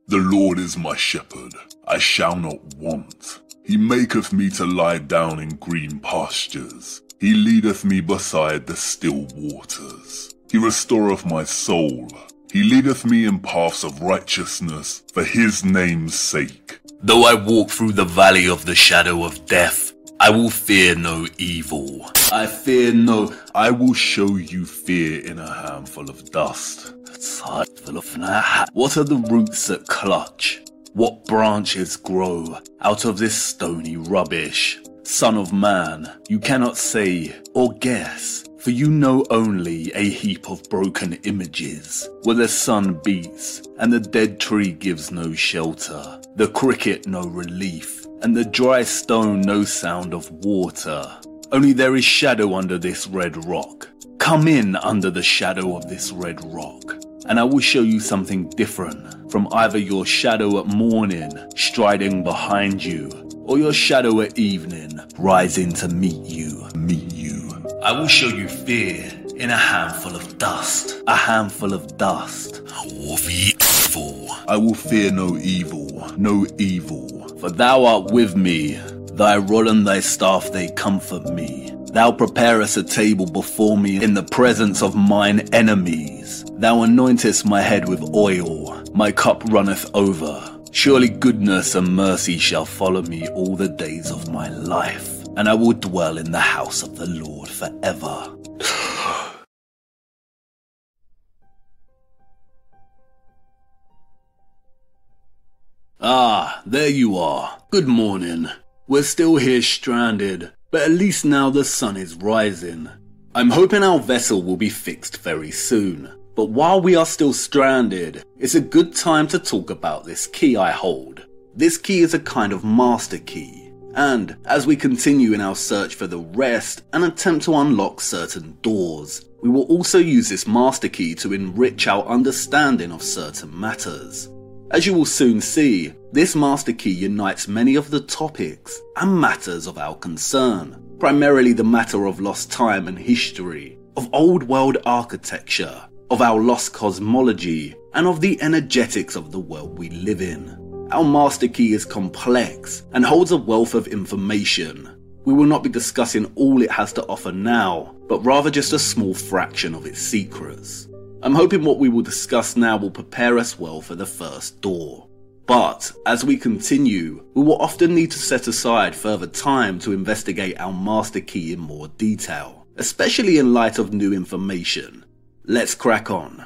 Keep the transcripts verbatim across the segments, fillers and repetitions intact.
The Lord is my shepherd, I shall not want. He maketh me to lie down in green pastures. He leadeth me beside the still waters. He restoreth my soul. He leadeth me in paths of righteousness for his name's sake. Though I walk through the valley of the shadow of death, I will fear no evil. I fear no, I will show you fear in a handful of dust. What are the roots that clutch? What branches grow out of this stony rubbish? Son of man, you cannot say or guess, for you know only a heap of broken images, where the sun beats and the dead tree gives no shelter, the cricket no relief, and the dry stone no sound of water. Only there is shadow under this red rock. Come in under the shadow of this red rock, and I will show you something different from either your shadow at morning striding behind you, or your shadow at evening rising to meet you, meet you. I will show you fear in a handful of dust, a handful of dust. I will fear evil. I will fear no evil, no evil. For thou art with me, thy rod and thy staff they comfort me. Thou preparest a table before me in the presence of mine enemies. Thou anointest my head with oil, my cup runneth over. Surely goodness and mercy shall follow me all the days of my life, and I will dwell in the house of the Lord forever. Ah, there you are. Good morning. We're still here stranded, but at least now the sun is rising. I'm hoping our vessel will be fixed very soon. But while we are still stranded, it's a good time to talk about this key I hold. This key is a kind of master key, and as we continue in our search for the rest and attempt to unlock certain doors, we will also use this master key to enrich our understanding of certain matters. As you will soon see, this master key unites many of the topics and matters of our concern, primarily the matter of lost time and history, of old world architecture, of our lost cosmology, and of the energetics of the world we live in. Our master key is complex and holds a wealth of information. We will not be discussing all it has to offer now, but rather just a small fraction of its secrets. I'm hoping what we will discuss now will prepare us well for the first door. But as we continue, we will often need to set aside further time to investigate our master key in more detail, especially in light of new information. Let's crack on.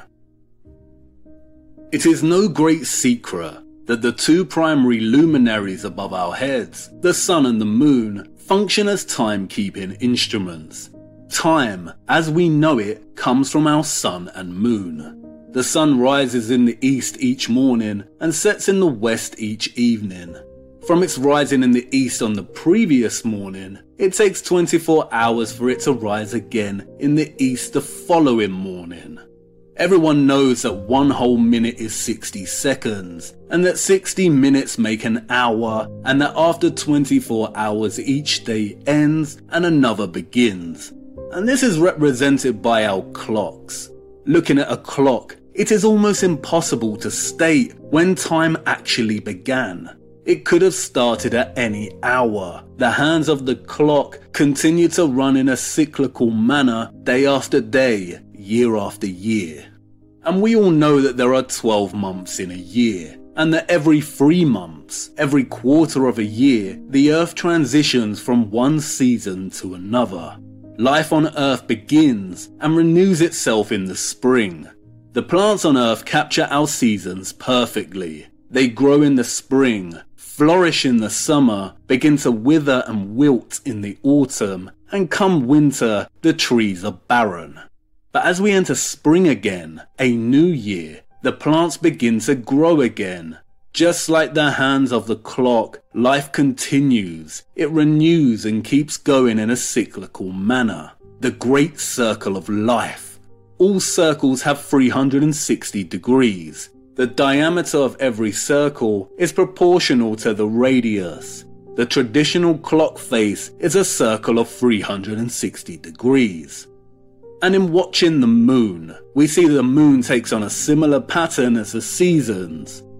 It is no great secret that the two primary luminaries above our heads, the sun and the moon, function as time-keeping instruments. Time, as we know it, comes from our sun and moon. The sun rises in the east each morning and sets in the west each evening. From its rising in the east on the previous morning, it takes twenty-four hours for it to rise again in the east the following morning. Everyone knows that one whole minute is sixty seconds, and that sixty minutes make an hour, and that after twenty-four hours each day ends and another begins. And this is represented by our clocks. Looking at a clock, it is almost impossible to state when time actually began. It could have started at any hour. The hands of the clock continue to run in a cyclical manner day after day, year after year. And we all know that there are twelve months in a year, and that every three months, every quarter of a year, the Earth transitions from one season to another. Life on Earth begins and renews itself in the spring. The plants on Earth capture our seasons perfectly. They grow in the spring, flourish in the summer, begin to wither and wilt in the autumn, and come winter, the trees are barren. But as we enter spring again, a new year, the plants begin to grow again. Just like the hands of the clock, life continues. It renews and keeps going in a cyclical manner. The great circle of life. All circles have three hundred sixty degrees. The diameter of every circle is proportional to the radius. The traditional clock face is a circle of three hundred sixty degrees. And in watching the moon, we see the moon takes on a similar pattern as the seasons.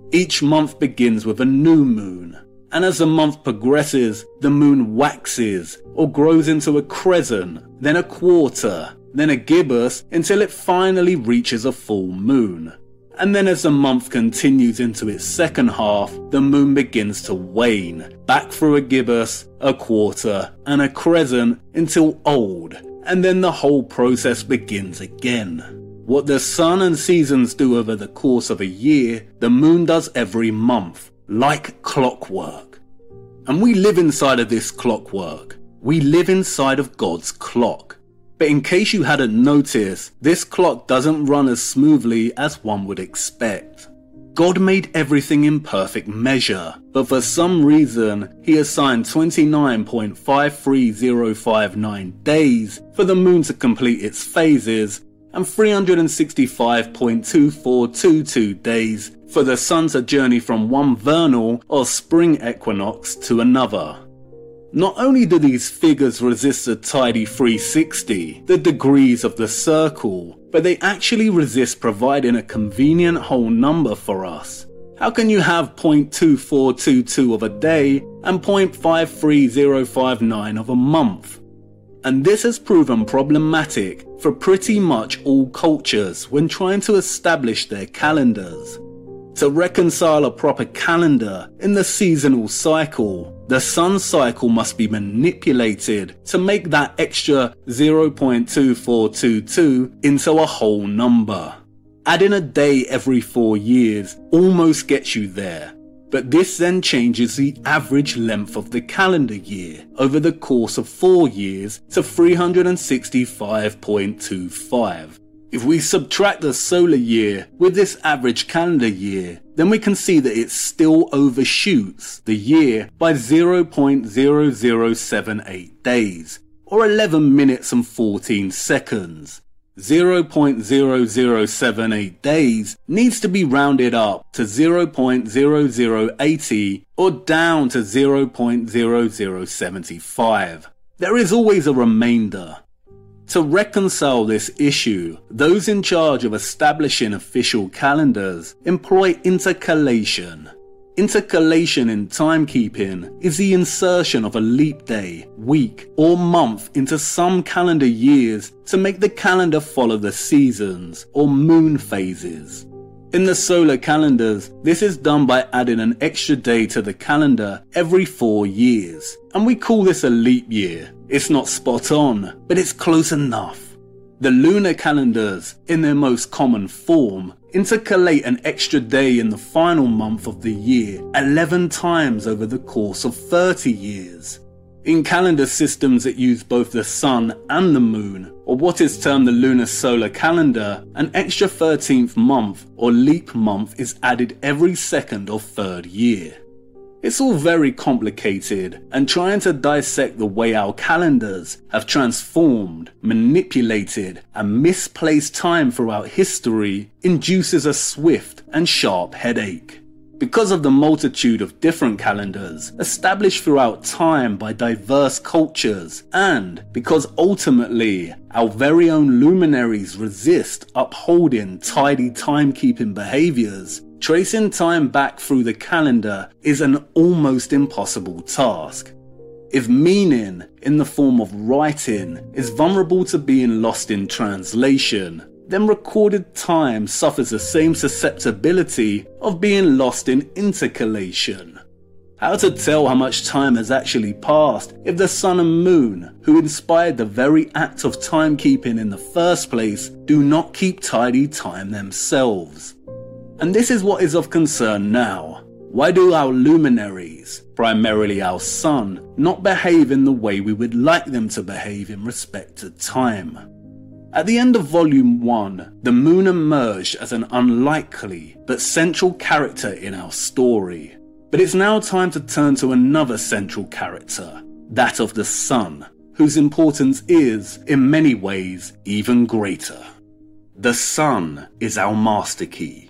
Each month begins with a new moon, and as the month progresses, the moon waxes or grows into a crescent, then a quarter, then a gibbous, until it finally reaches a full moon. And then as the month continues into its second half, the moon begins to wane, back through a gibbous, a quarter, and a crescent until old, and then the whole process begins again. What the sun and seasons do over the course of a year, the moon does every month, like clockwork. And we live inside of this clockwork. We live inside of God's clock. But in case you hadn't noticed, this clock doesn't run as smoothly as one would expect. God made everything in perfect measure, but for some reason, he assigned twenty-nine point five three zero five nine days for the moon to complete its phases, and three hundred sixty-five point two four two two days for the sun to journey from one vernal or spring equinox to another. Not only do these figures resist a tidy three sixty, the degrees of the circle, but they actually resist providing a convenient whole number for us. How can you have zero point two four two two of a day and zero point five three zero five nine of a month? And this has proven problematic for pretty much all cultures when trying to establish their calendars. To reconcile a proper calendar in the seasonal cycle, the sun cycle must be manipulated to make that extra zero point two four two two into a whole number. Adding a day every four years almost gets you there, but this then changes the average length of the calendar year over the course of four years to three hundred sixty-five point two five. If we subtract the solar year with this average calendar year, then we can see that it still overshoots the year by zero point zero zero seven eight days, or eleven minutes and fourteen seconds. zero point zero zero seven eight days needs to be rounded up to zero point zero zero eight zero or down to zero point zero zero seven five. There is always a remainder. To reconcile this issue, those in charge of establishing official calendars employ intercalation. Intercalation in timekeeping is the insertion of a leap day, week, or month into some calendar years to make the calendar follow the seasons or moon phases. In the solar calendars, this is done by adding an extra day to the calendar every four years, and we call this a leap year. It's not spot on, but it's close enough. The lunar calendars, in their most common form, intercalate an extra day in the final month of the year eleven times over the course of thirty years. In calendar systems that use both the sun and the moon, or what is termed the lunar solar calendar, an extra thirteenth month or leap month is added every second or third year. It's all very complicated, and trying to dissect the way our calendars have transformed, manipulated, and misplaced time throughout history induces a swift and sharp headache. Because of the multitude of different calendars established throughout time by diverse cultures, and because ultimately our very own luminaries resist upholding tidy timekeeping behaviors, tracing time back through the calendar is an almost impossible task. If meaning, in the form of writing, is vulnerable to being lost in translation, then recorded time suffers the same susceptibility of being lost in intercalation. How to tell how much time has actually passed if the sun and moon, who inspired the very act of timekeeping in the first place, do not keep tidy time themselves? And this is what is of concern now. Why do our luminaries, primarily our sun, not behave in the way we would like them to behave in respect to time? At the end of Volume one, the moon emerged as an unlikely but central character in our story. But it's now time to turn to another central character, that of the sun, whose importance is, in many ways, even greater. The sun is our master key.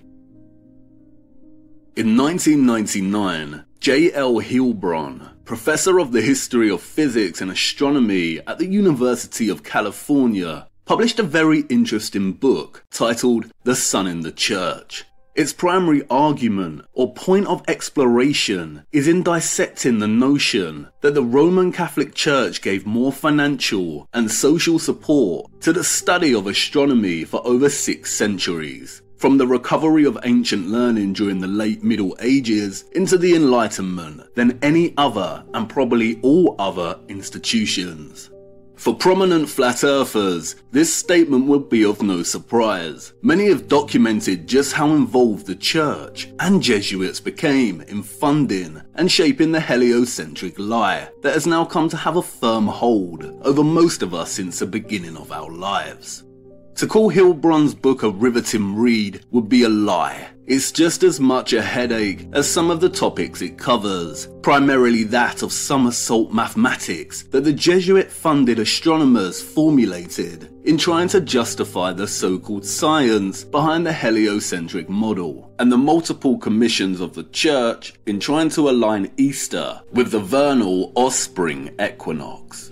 In nineteen ninety-nine, J L Heilbron, professor of the history of physics and astronomy at the University of California, published a very interesting book titled The Sun in the Church. Its primary argument or point of exploration is in dissecting the notion that the Roman Catholic Church gave more financial and social support to the study of astronomy for over six centuries, from the recovery of ancient learning during the late Middle Ages into the Enlightenment, than any other and probably all other institutions. For prominent flat earthers, this statement would be of no surprise. Many have documented just how involved the church and Jesuits became in funding and shaping the heliocentric lie that has now come to have a firm hold over most of us since the beginning of our lives. To call Heilbronn's book a riveting read would be a lie. It's just as much a headache as some of the topics it covers, primarily that of somersault mathematics that the Jesuit-funded astronomers formulated in trying to justify the so-called science behind the heliocentric model, and the multiple commissions of the Church in trying to align Easter with the vernal or spring equinox.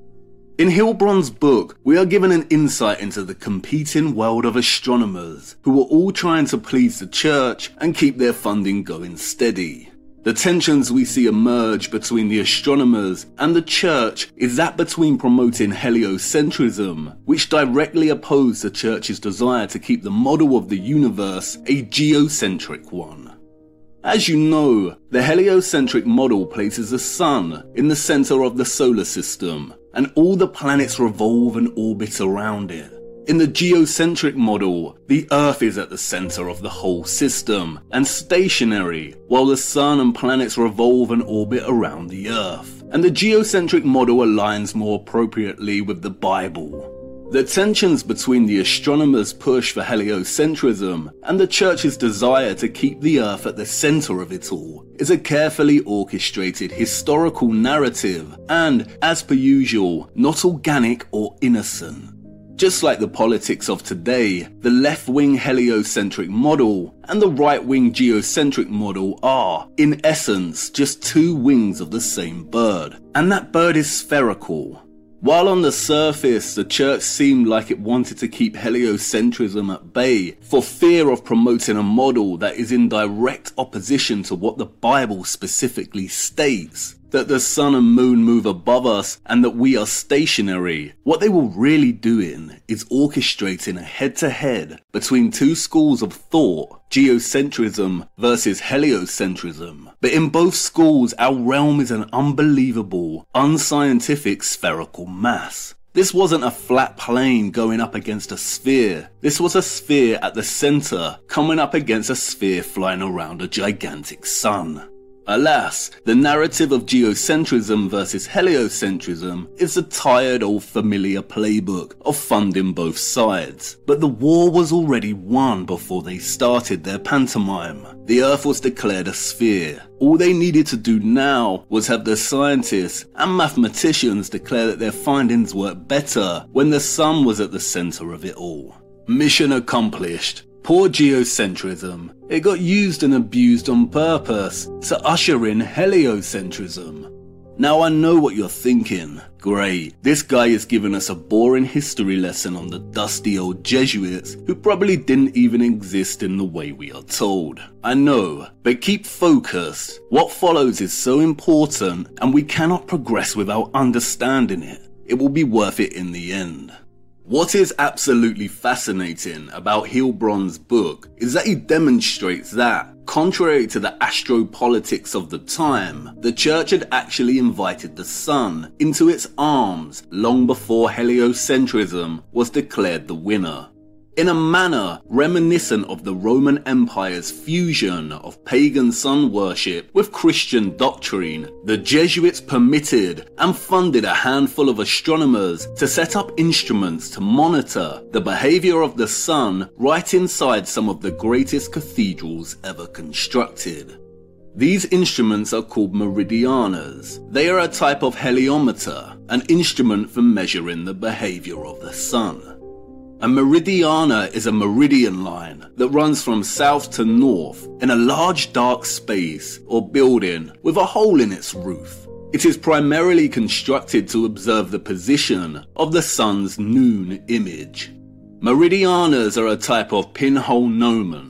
In Heilbronn's book, we are given an insight into the competing world of astronomers who were all trying to please the church and keep their funding going steady. The tensions we see emerge between the astronomers and the church is that between promoting heliocentrism, which directly opposed the church's desire to keep the model of the universe a geocentric one. As you know, the heliocentric model places the sun in the center of the solar system, and all the planets revolve and orbit around it. In the geocentric model, the Earth is at the center of the whole system and stationary, while the sun and planets revolve and orbit around the Earth. And the geocentric model aligns more appropriately with the Bible. The tensions between the astronomers' push for heliocentrism and the church's desire to keep the Earth at the center of it all is a carefully orchestrated historical narrative and, as per usual, not organic or innocent. Just like the politics of today, the left-wing heliocentric model and the right-wing geocentric model are, in essence, just two wings of the same bird, and that bird is spherical. While on the surface the church seemed like it wanted to keep heliocentrism at bay for fear of promoting a model that is in direct opposition to what the Bible specifically states, that the sun and moon move above us and that we are stationary, what they were really doing is orchestrating a head-to-head between two schools of thought, geocentrism versus heliocentrism. But in both schools, our realm is an unbelievable, unscientific spherical mass. This wasn't a flat plane going up against a sphere. This was a sphere at the center coming up against a sphere flying around a gigantic sun. Alas, the narrative of geocentrism versus heliocentrism is the tired old familiar playbook of funding both sides. But the war was already won before they started their pantomime. The Earth was declared a sphere. All they needed to do now was have the scientists and mathematicians declare that their findings worked better when the sun was at the center of it all. Mission accomplished. Poor geocentrism. It got used and abused on purpose to usher in heliocentrism. Now I know what you're thinking. Great, this guy is giving us a boring history lesson on the dusty old Jesuits who probably didn't even exist in the way we are told. I know, but keep focused. What follows is so important and we cannot progress without understanding it. It will be worth it in the end. What is absolutely fascinating about Heilbronn's book is that he demonstrates that, contrary to the astropolitics of the time, the church had actually invited the sun into its arms long before heliocentrism was declared the winner. In a manner reminiscent of the Roman Empire's fusion of pagan sun worship with Christian doctrine, the Jesuits permitted and funded a handful of astronomers to set up instruments to monitor the behavior of the sun right inside some of the greatest cathedrals ever constructed. These instruments are called meridianas. They are a type of heliometer, an instrument for measuring the behavior of the sun. A meridiana is a meridian line that runs from south to north in a large dark space or building with a hole in its roof. It is primarily constructed to observe the position of the sun's noon image. Meridianas are a type of pinhole gnomon.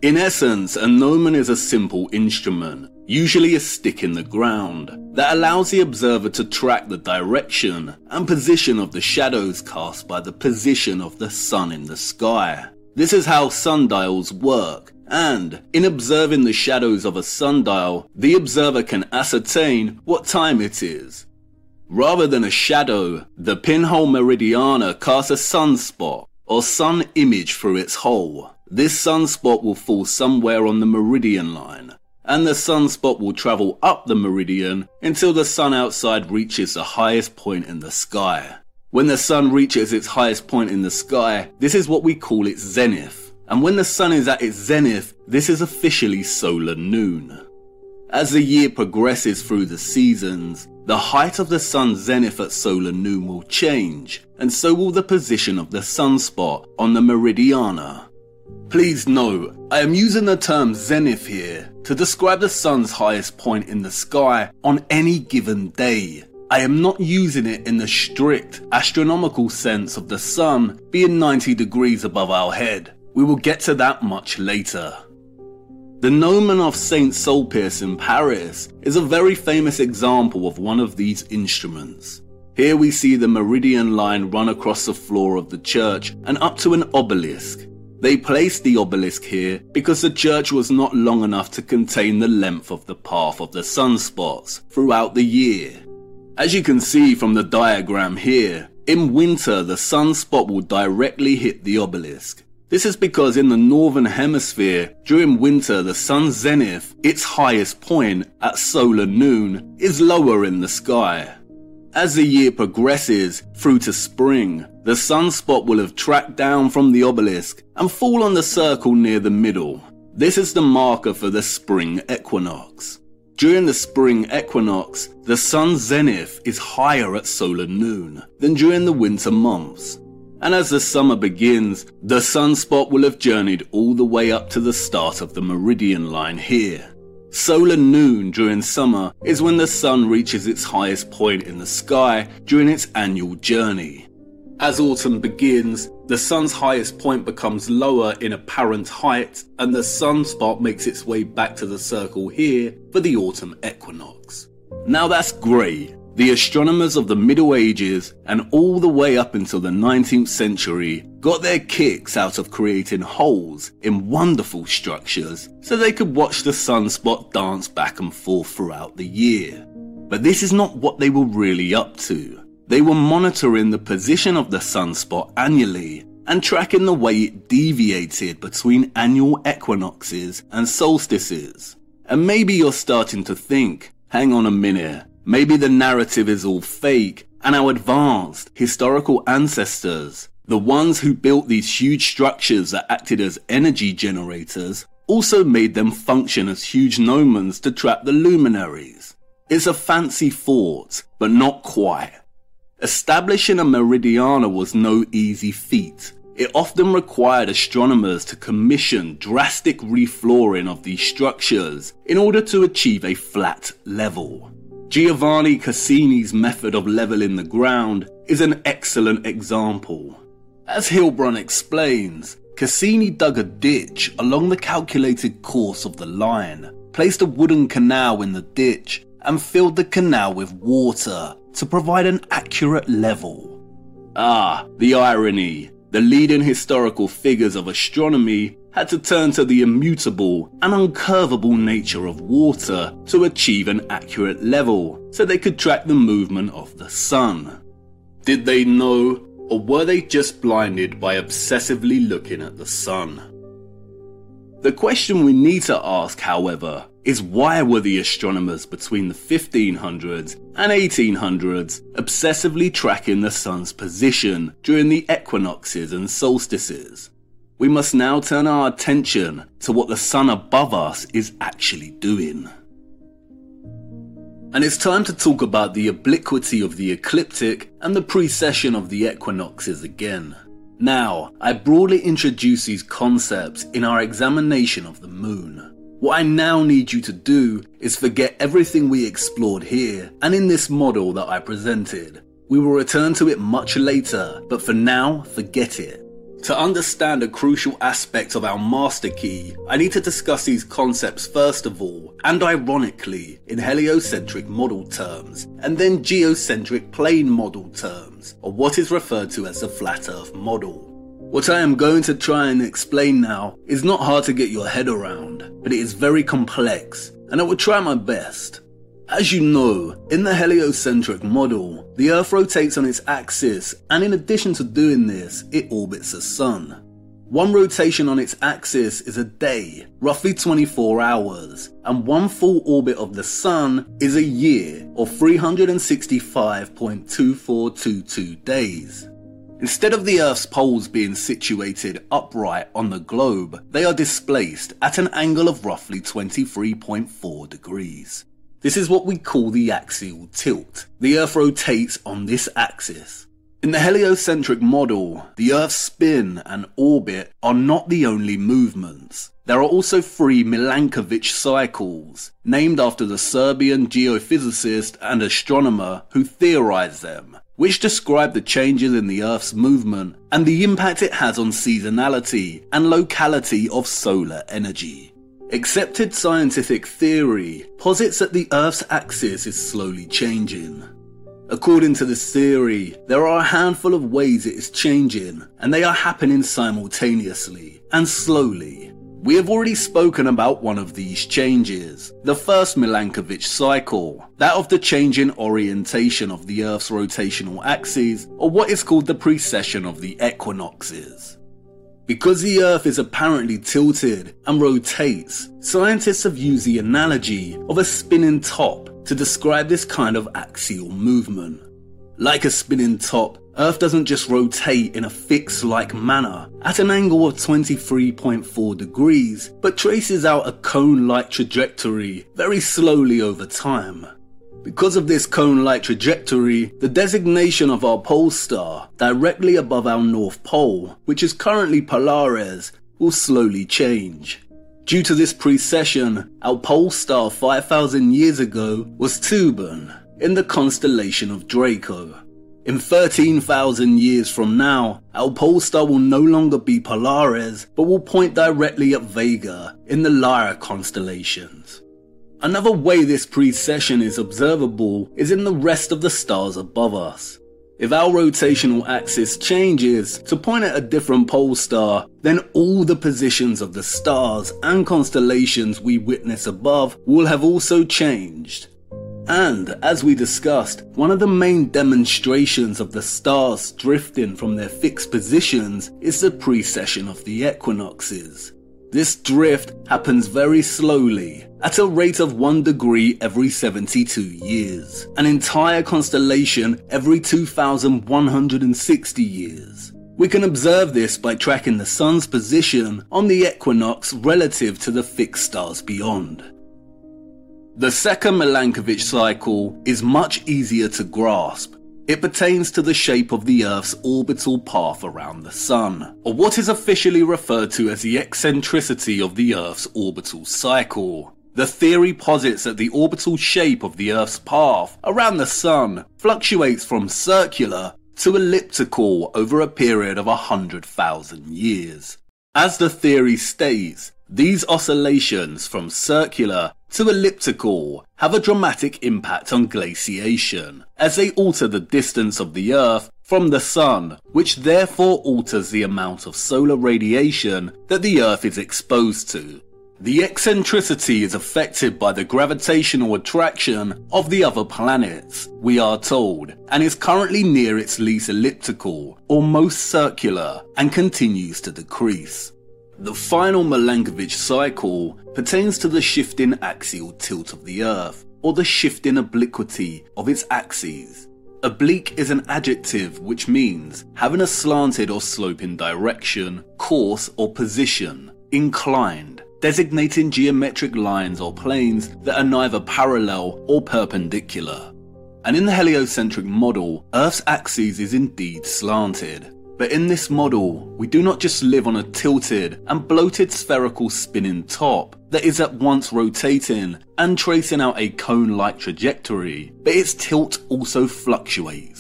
In essence, a gnomon is a simple instrument, usually a stick in the ground, that allows the observer to track the direction and position of the shadows cast by the position of the sun in the sky. This is how sundials work, and in observing the shadows of a sundial, the observer can ascertain what time it is. Rather than a shadow, the pinhole meridiana casts a sunspot or sun image through its hole. This sunspot will fall somewhere on the meridian line, and the sunspot will travel up the meridian until the sun outside reaches the highest point in the sky. When the sun reaches its highest point in the sky, this is what we call its zenith. And when the sun is at its zenith, this is officially solar noon. As the year progresses through the seasons, the height of the sun's zenith at solar noon will change, and so will the position of the sunspot on the meridiana. Please note, I am using the term zenith here to describe the sun's highest point in the sky on any given day. I am not using it in the strict astronomical sense of the sun being ninety degrees above our head. We will get to that much later. The gnomon of Saint Sulpice in Paris is a very famous example of one of these instruments. Here we see the meridian line run across the floor of the church and up to an obelisk. They placed the obelisk here because the church was not long enough to contain the length of the path of the sunspots throughout the year. As you can see from the diagram here, in winter the sunspot will directly hit the obelisk. This is because in the northern hemisphere, during winter the sun's zenith, its highest point at solar noon, is lower in the sky. As the year progresses through to spring, the sunspot will have tracked down from the obelisk and fall on the circle near the middle. This is the marker for the spring equinox. During the spring equinox, the sun's zenith is higher at solar noon than during the winter months. And as the summer begins, the sunspot will have journeyed all the way up to the start of the meridian line here. Solar noon during summer is when the sun reaches its highest point in the sky during its annual journey. As autumn begins, the sun's highest point becomes lower in apparent height, and the sunspot makes its way back to the circle here for the autumn equinox. Now that's great. The astronomers of the Middle Ages and all the way up until the nineteenth century got their kicks out of creating holes in wonderful structures so they could watch the sunspot dance back and forth throughout the year. But this is not what they were really up to. They were monitoring the position of the sunspot annually and tracking the way it deviated between annual equinoxes and solstices. And maybe you're starting to think, hang on a minute, maybe the narrative is all fake, and our advanced historical ancestors, the ones who built these huge structures that acted as energy generators, also made them function as huge gnomons to trap the luminaries. It's a fancy thought, but not quite. Establishing a meridiana was no easy feat. It often required astronomers to commission drastic reflooring of these structures in order to achieve a flat level. Giovanni Cassini's method of leveling the ground is an excellent example. As Hilbrun explains, Cassini dug a ditch along the calculated course of the line, placed a wooden canal in the ditch, and filled the canal with water to provide an accurate level. Ah, the irony. The leading historical figures of astronomy had to turn to the immutable and uncurvable nature of water to achieve an accurate level so they could track the movement of the sun. Did they know, or were they just blinded by obsessively looking at the sun? The question we need to ask, however, is why were the astronomers between the fifteen hundreds and eighteen hundreds obsessively tracking the sun's position during the equinoxes and solstices? We must now turn our attention to what the sun above us is actually doing. And it's time to talk about the obliquity of the ecliptic and the precession of the equinoxes again. Now, I broadly introduce these concepts in our examination of the moon. What I now need you to do is forget everything we explored here and in this model that I presented. We will return to it much later, but for now, forget it. To understand a crucial aspect of our master key, I need to discuss these concepts first of all, and ironically, in heliocentric model terms, and then geocentric plane model terms, or what is referred to as the flat Earth model. What I am going to try and explain now is not hard to get your head around, but it is very complex, and I will try my best. As you know, in the heliocentric model, the Earth rotates on its axis, and in addition to doing this, it orbits the Sun. One rotation on its axis is a day, roughly twenty-four hours, and one full orbit of the Sun is a year, or three hundred sixty-five point two four two two days. Instead of the Earth's poles being situated upright on the globe, they are displaced at an angle of roughly twenty-three point four degrees. This is what we call the axial tilt. The Earth rotates on this axis. In the heliocentric model, the Earth's spin and orbit are not the only movements. There are also three Milankovitch cycles, named after the Serbian geophysicist and astronomer who theorized them, which describe the changes in the Earth's movement and the impact it has on seasonality and locality of solar energy. Accepted scientific theory posits that the Earth's axis is slowly changing. According to this theory, there are a handful of ways it is changing, and they are happening simultaneously and slowly. We have already spoken about one of these changes, the first Milankovitch cycle, that of the change in orientation of the Earth's rotational axes, or what is called the precession of the equinoxes. Because the Earth is apparently tilted and rotates, scientists have used the analogy of a spinning top to describe this kind of axial movement. Like a spinning top, Earth doesn't just rotate in a fixed-like manner at an angle of twenty-three point four degrees, but traces out a cone-like trajectory very slowly over time. Because of this cone-like trajectory, the designation of our pole star directly above our North Pole, which is currently Polaris, will slowly change. Due to this precession, our pole star five thousand years ago was Tuban, in the constellation of Draco. In thirteen thousand years from now, our pole star will no longer be Polaris, but will point directly at Vega in the Lyra constellations. Another way this precession is observable is in the rest of the stars above us. If our rotational axis changes to point at a different pole star, then all the positions of the stars and constellations we witness above will have also changed. And, as we discussed, one of the main demonstrations of the stars drifting from their fixed positions is the precession of the equinoxes. This drift happens very slowly, at a rate of one degree every seventy-two years, an entire constellation every two thousand one hundred sixty years. We can observe this by tracking the Sun's position on the equinox relative to the fixed stars beyond. The second Milankovitch cycle is much easier to grasp. It pertains to the shape of the Earth's orbital path around the Sun, or what is officially referred to as the eccentricity of the Earth's orbital cycle. The theory posits that the orbital shape of the Earth's path around the Sun fluctuates from circular to elliptical over a period of one hundred thousand years. As the theory states, these oscillations from circular to elliptical have a dramatic impact on glaciation, as they alter the distance of the Earth from the Sun, which therefore alters the amount of solar radiation that the Earth is exposed to. The eccentricity is affected by the gravitational attraction of the other planets, we are told, and is currently near its least elliptical, or most circular, and continues to decrease. The final Milankovitch cycle pertains to the shifting axial tilt of the Earth, or the shifting obliquity of its axes. Oblique is an adjective which means having a slanted or sloping direction, course or position, inclined, designating geometric lines or planes that are neither parallel or perpendicular. And in the heliocentric model, Earth's axis is indeed slanted. But in this model, we do not just live on a tilted and bloated spherical spinning top that is at once rotating and tracing out a cone-like trajectory, but its tilt also fluctuates.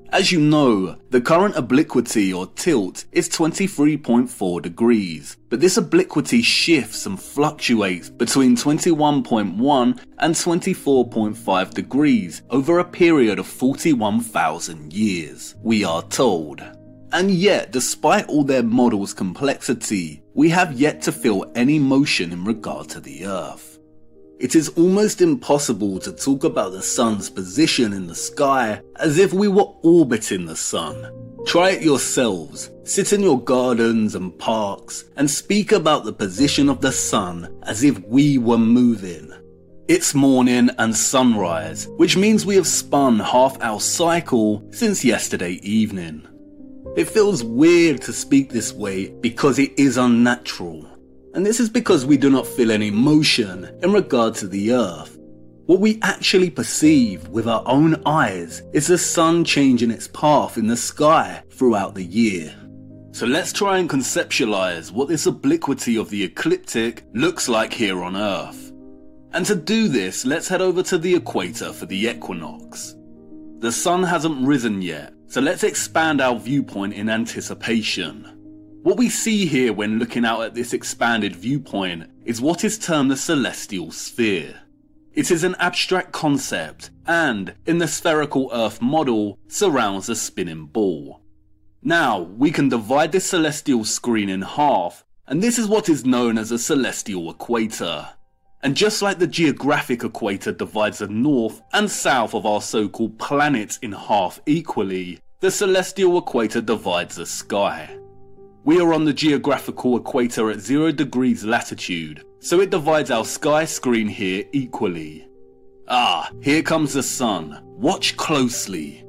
As you know, the current obliquity or tilt is twenty-three point four degrees, but this obliquity shifts and fluctuates between twenty-one point one and twenty-four point five degrees over a period of forty-one thousand years, we are told. And yet, despite all their models' complexity, we have yet to feel any motion in regard to the Earth. It is almost impossible to talk about the sun's position in the sky as if we were orbiting the sun. Try it yourselves, sit in your gardens and parks and speak about the position of the sun as if we were moving. It's morning and sunrise, which means we have spun half our cycle since yesterday evening. It feels weird to speak this way because it is unnatural. And this is because we do not feel any motion in regard to the Earth. What we actually perceive with our own eyes is the sun changing its path in the sky throughout the year. So let's try and conceptualize what this obliquity of the ecliptic looks like here on Earth. And to do this, let's head over to the equator for the equinox. The sun hasn't risen yet, so let's expand our viewpoint in anticipation. What we see here when looking out at this expanded viewpoint is what is termed the celestial sphere. It is an abstract concept and, in the spherical Earth model, surrounds a spinning ball. Now, we can divide this celestial screen in half, and this is what is known as a celestial equator. And just like the geographic equator divides the north and south of our so-called planets in half equally, the celestial equator divides the sky. We are on the geographical equator at zero degrees latitude, so it divides our sky screen here equally. Ah, here comes the sun. Watch closely.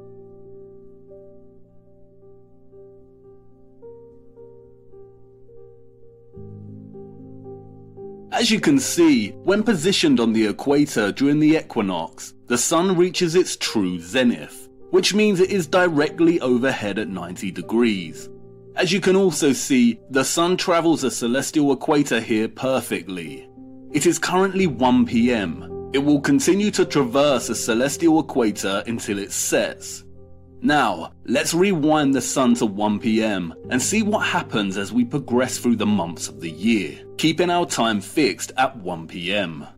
As you can see, when positioned on the equator during the equinox, the sun reaches its true zenith, which means it is directly overhead at ninety degrees. As you can also see, the sun travels the celestial equator here perfectly. It is currently one p m. It will continue to traverse the celestial equator until it sets. Now, let's rewind the sun to one p m and see what happens as we progress through the months of the year, keeping our time fixed at one p m.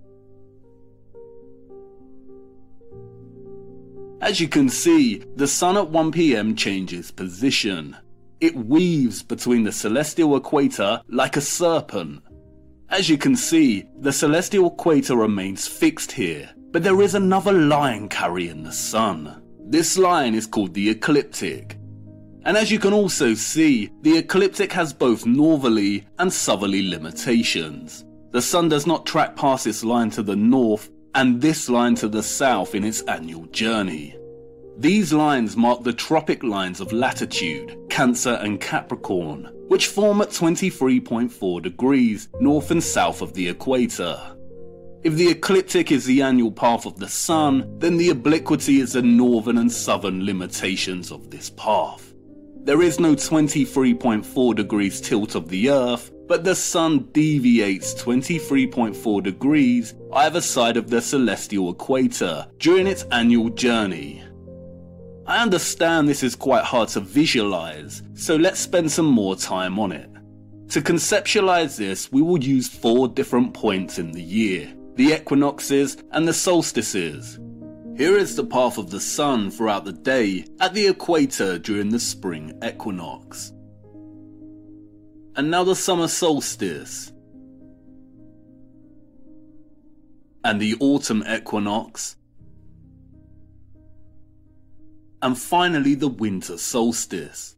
As you can see, the sun at one p m changes position. It weaves between the celestial equator like a serpent. As you can see, the celestial equator remains fixed here, but there is another line carrying the sun. This line is called the ecliptic. And as you can also see, the ecliptic has both northerly and southerly limitations. The sun does not track past this line to the north and this line to the south in its annual journey. These lines mark the tropic lines of latitude, Cancer and Capricorn, which form at twenty-three point four degrees north and south of the equator. If the ecliptic is the annual path of the sun, then the obliquity is the northern and southern limitations of this path. There is no twenty-three point four degrees tilt of the Earth, but the sun deviates twenty-three point four degrees either side of the celestial equator during its annual journey. I understand this is quite hard to visualize, so let's spend some more time on it. To conceptualize this, we will use four different points in the year, the equinoxes and the solstices. Here is the path of the sun throughout the day at the equator during the spring equinox. And now the summer solstice. And the autumn equinox. And finally the winter solstice.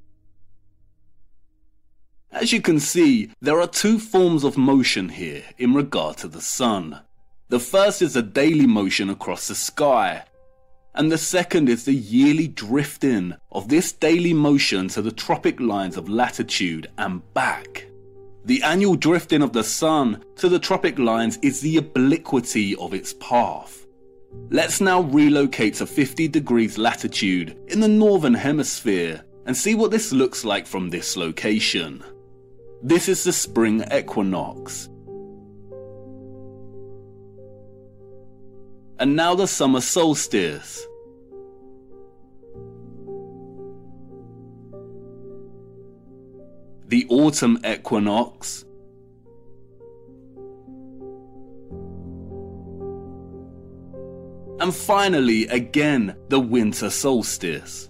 As you can see, there are two forms of motion here in regard to the sun. The first is the daily motion across the sky, and the second is the yearly drifting of this daily motion to the tropic lines of latitude and back. The annual drifting of the sun to the tropic lines is the obliquity of its path. Let's now relocate to fifty degrees latitude in the northern hemisphere and see what this looks like from this location. This is the spring equinox. And now the summer solstice. the autumn equinox, and finally, again, the winter solstice.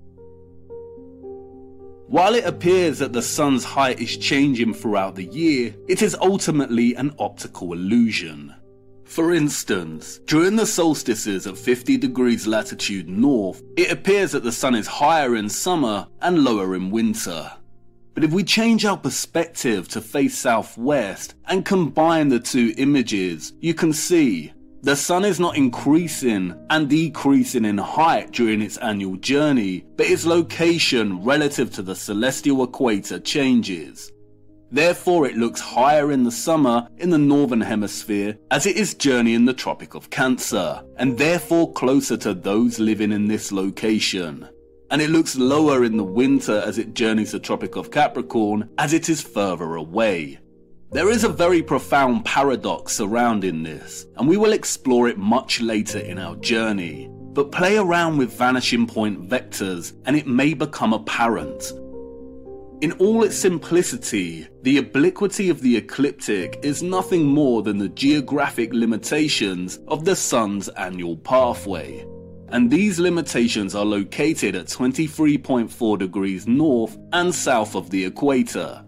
While it appears that the sun's height is changing throughout the year, it is ultimately an optical illusion. For instance, during the solstices at fifty degrees latitude north, it appears that the sun is higher in summer and lower in winter. But if we change our perspective to face southwest and combine the two images, you can see the sun is not increasing and decreasing in height during its annual journey, but its location relative to the celestial equator changes. Therefore, it looks higher in the summer in the northern hemisphere as it is journeying the Tropic of Cancer, and therefore closer to those living in this location. And it looks lower in the winter as it journeys the Tropic of Capricorn as it is further away. There is a very profound paradox surrounding this, and we will explore it much later in our journey. But play around with vanishing point vectors and it may become apparent. In all its simplicity, the obliquity of the ecliptic is nothing more than the geographic limitations of the sun's annual pathway. And these limitations are located at twenty-three point four degrees north and south of the equator.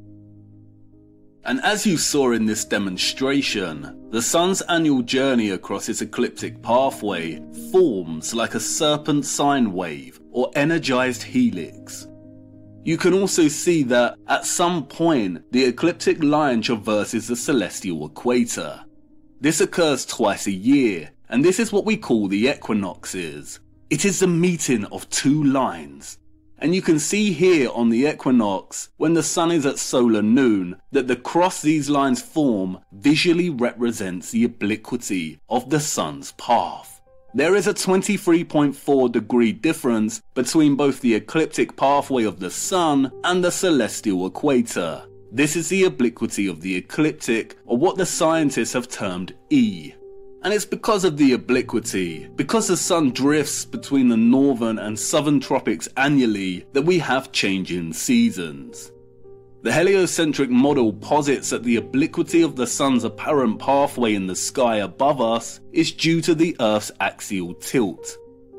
And as you saw in this demonstration, the sun's annual journey across its ecliptic pathway forms like a serpent sine wave or energized helix. You can also see that at some point the ecliptic line traverses the celestial equator. This occurs twice a year, and this is what we call the equinoxes. It is the meeting of two lines. And you can see here on the equinox, when the sun is at solar noon, that the cross these lines form visually represents the obliquity of the sun's path. There is a twenty-three point four degree difference between both the ecliptic pathway of the sun and the celestial equator. This is the obliquity of the ecliptic, or what the scientists have termed E. And it's because of the obliquity, because the sun drifts between the northern and southern tropics annually, that we have changing seasons. The heliocentric model posits that the obliquity of the sun's apparent pathway in the sky above us is due to the Earth's axial tilt.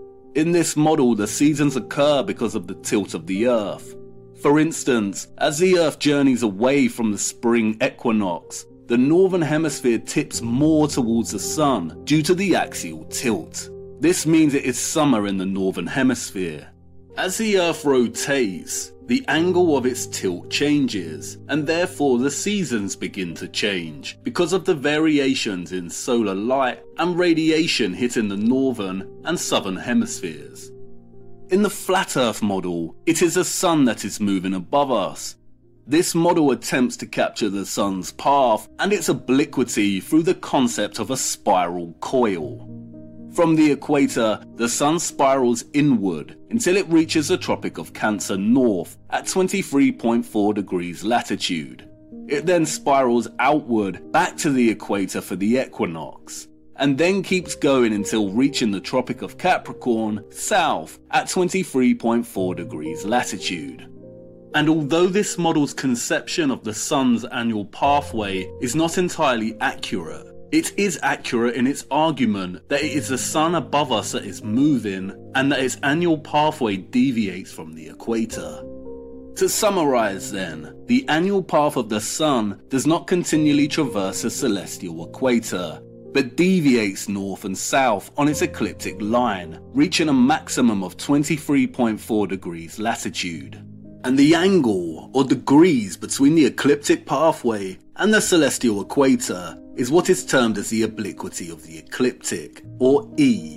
In this model, the seasons occur because of the tilt of the Earth. For instance, as the Earth journeys away from the spring equinox, the northern hemisphere tips more towards the sun due to the axial tilt. This means it is summer in the northern hemisphere. As the Earth rotates, the angle of its tilt changes, and therefore the seasons begin to change because of the variations in solar light and radiation hitting the northern and southern hemispheres. In the flat Earth model, it is the sun that is moving above us. This model attempts to capture the sun's path and its obliquity through the concept of a spiral coil. From the equator, the sun spirals inward until it reaches the Tropic of Cancer north at twenty-three point four degrees latitude. It then spirals outward back to the equator for the equinox, and then keeps going until reaching the Tropic of Capricorn south at twenty-three point four degrees latitude. And although this model's conception of the sun's annual pathway is not entirely accurate, it is accurate in its argument that it is the sun above us that is moving and that its annual pathway deviates from the equator. To summarize then, the annual path of the sun does not continually traverse the celestial equator, but deviates north and south on its ecliptic line, reaching a maximum of twenty-three point four degrees latitude. And the angle, or degrees, between the ecliptic pathway and the celestial equator is what is termed as the obliquity of the ecliptic, or E.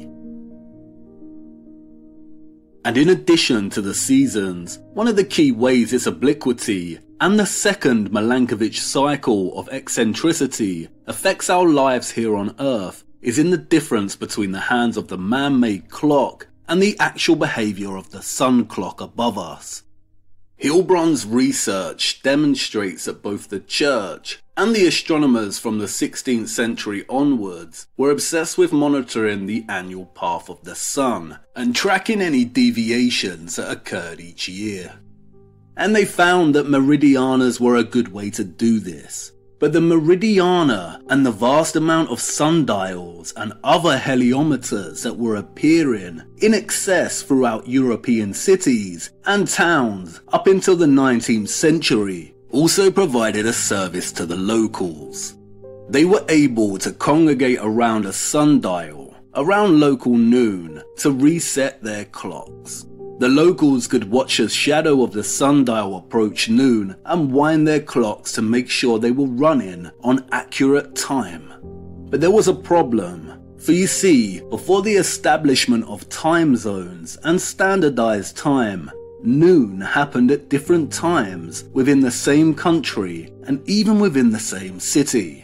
And in addition to the seasons, one of the key ways this obliquity and the second Milankovitch cycle of eccentricity affects our lives here on Earth is in the difference between the hands of the man-made clock and the actual behaviour of the sun clock above us. Hilbrand's research demonstrates that both the Church and the astronomers from the sixteenth century onwards were obsessed with monitoring the annual path of the sun and tracking any deviations that occurred each year. and they found that meridianas were a good way to do this. But the meridiana and the vast amount of sundials and other heliometers that were appearing in excess throughout European cities and towns up until the nineteenth century also provided a service to the locals. They were able to congregate around a sundial around local noon to reset their clocks. The locals could watch a shadow of the sundial approach noon and wind their clocks to make sure they were running on accurate time. But there was a problem, for you see, before the establishment of time zones and standardized time, noon happened at different times within the same country and even within the same city.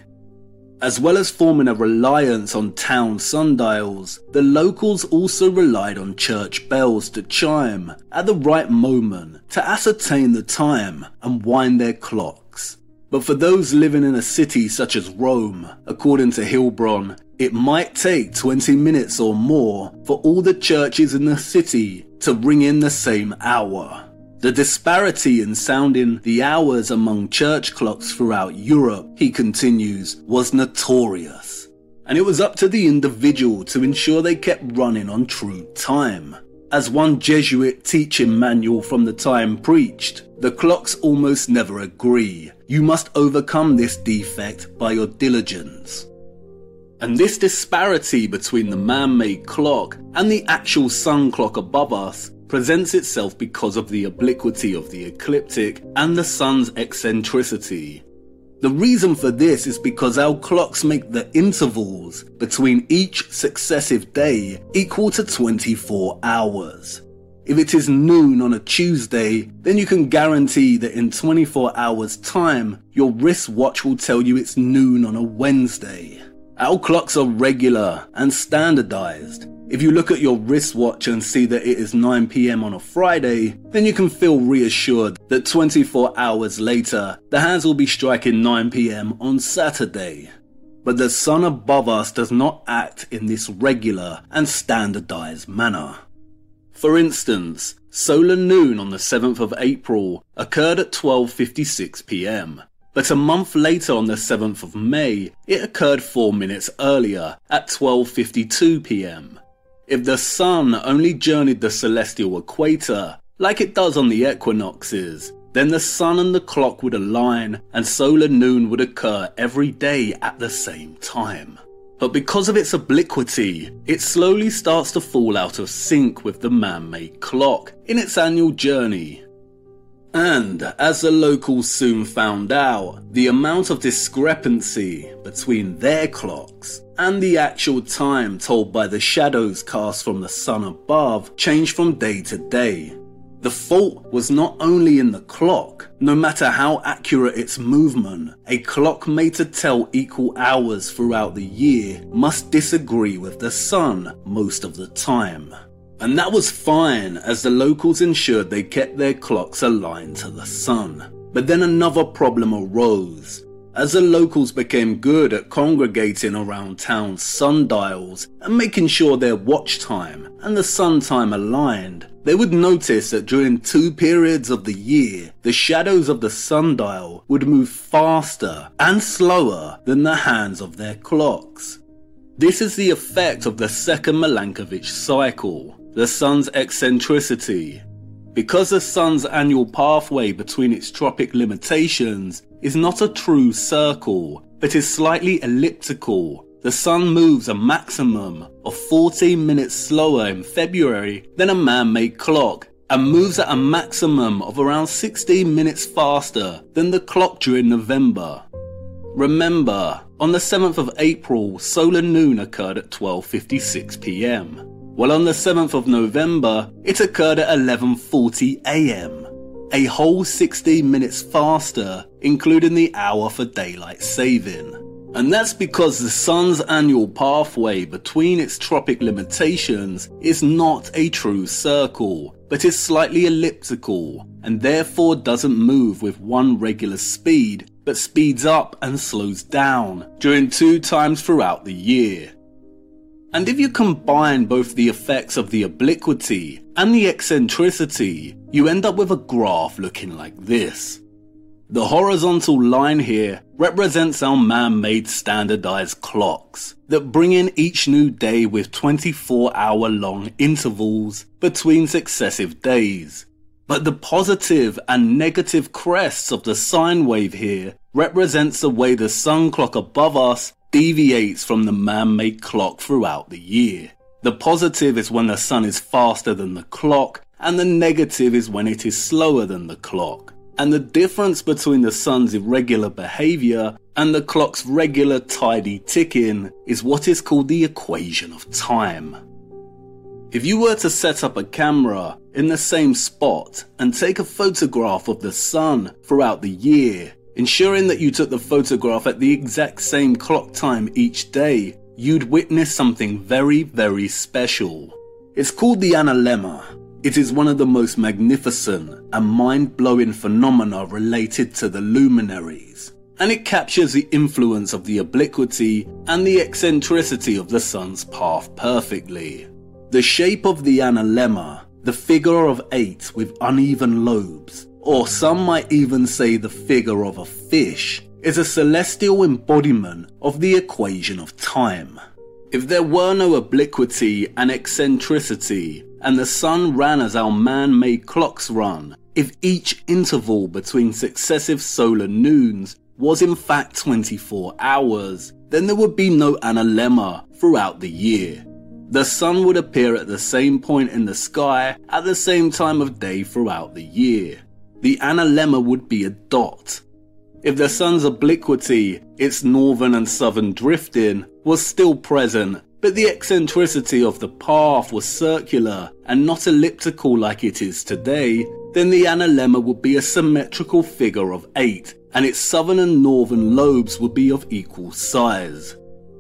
As well as forming a reliance on town sundials, the locals also relied on church bells to chime at the right moment to ascertain the time and wind their clocks. But for those living in a city such as Rome, according to Hilbron, it might take twenty minutes or more for all the churches in the city to ring in the same hour. The disparity in sounding the hours among church clocks throughout Europe, he continues, was notorious. And it was up to the individual to ensure they kept running on true time. As one Jesuit teaching manual from the time preached, the clocks almost never agree. You must overcome this defect by your diligence. And this disparity between the man-made clock and the actual sun clock above us presents itself because of the obliquity of the ecliptic and the sun's eccentricity. The reason for this is because our clocks make the intervals between each successive day equal to twenty-four hours. If it is noon on a Tuesday, then you can guarantee that in twenty-four hours time, your wristwatch will tell you it's noon on a Wednesday. Our clocks are regular and standardized. If you look at your wristwatch and see that it is nine p m on a Friday, then you can feel reassured that twenty-four hours later, the hands will be striking nine p m on Saturday. But the sun above us does not act in this regular and standardized manner. For instance, solar noon on the seventh of April occurred at twelve fifty-six p m, but a month later on the seventh of May, it occurred four minutes earlier at twelve fifty-two p m. If the sun only journeyed the celestial equator, like it does on the equinoxes, then the sun and the clock would align and solar noon would occur every day at the same time. But because of its obliquity, it slowly starts to fall out of sync with the man-made clock in its annual journey. And, as the locals soon found out, the amount of discrepancy between their clocks and the actual time told by the shadows cast from the sun above changed from day to day. The fault was not only in the clock. No matter how accurate its movement, a clock made to tell equal hours throughout the year must disagree with the sun most of the time. And that was fine, as the locals ensured they kept their clocks aligned to the sun. But then another problem arose. As the locals became good at congregating around town sundials and making sure their watch time and the sun time aligned, they would notice that during two periods of the year, the shadows of the sundial would move faster and slower than the hands of their clocks. This is the effect of the second Milankovitch cycle, the sun's eccentricity. Because the sun's annual pathway between its tropic limitations is not a true circle, but is slightly elliptical, the sun moves a maximum of fourteen minutes slower in February than a man-made clock, and moves at a maximum of around sixteen minutes faster than the clock during November. Remember, on the seventh of April, solar noon occurred at twelve fifty-six p m, while on the seventh of November, it occurred at eleven forty a m, a whole sixteen minutes faster, including the hour for daylight saving. And that's because the sun's annual pathway between its tropic limitations is not a true circle, but is slightly elliptical, and therefore doesn't move with one regular speed, but speeds up and slows down during two times throughout the year. And if you combine both the effects of the obliquity and the eccentricity, you end up with a graph looking like this. The horizontal line here represents our man-made standardized clocks that bring in each new day with twenty-four hour long intervals between successive days. But the positive and negative crests of the sine wave here represents the way the sun clock above us deviates from the man-made clock throughout the year. The positive is when the sun is faster than the clock, and the negative is when it is slower than the clock. And the difference between the sun's irregular behaviour and the clock's regular tidy ticking is what is called the equation of time. If you were to set up a camera in the same spot and take a photograph of the sun throughout the year, ensuring that you took the photograph at the exact same clock time each day, you'd witness something very, very special. It's called the analemma. It is one of the most magnificent and mind-blowing phenomena related to the luminaries, and it captures the influence of the obliquity and the eccentricity of the sun's path perfectly. The shape of the analemma, the figure of eight with uneven lobes, or some might even say the figure of a fish, is a celestial embodiment of the equation of time. If there were no obliquity and eccentricity, and the sun ran as our man-made clocks run, if each interval between successive solar noons was in fact twenty-four hours, then there would be no analemma throughout the year. The sun would appear at the same point in the sky at the same time of day throughout the year. The analemma would be a dot. If the sun's obliquity, its northern and southern drifting, was still present, but the eccentricity of the path was circular and not elliptical like it is today, then the analemma would be a symmetrical figure of eight, and its southern and northern lobes would be of equal size.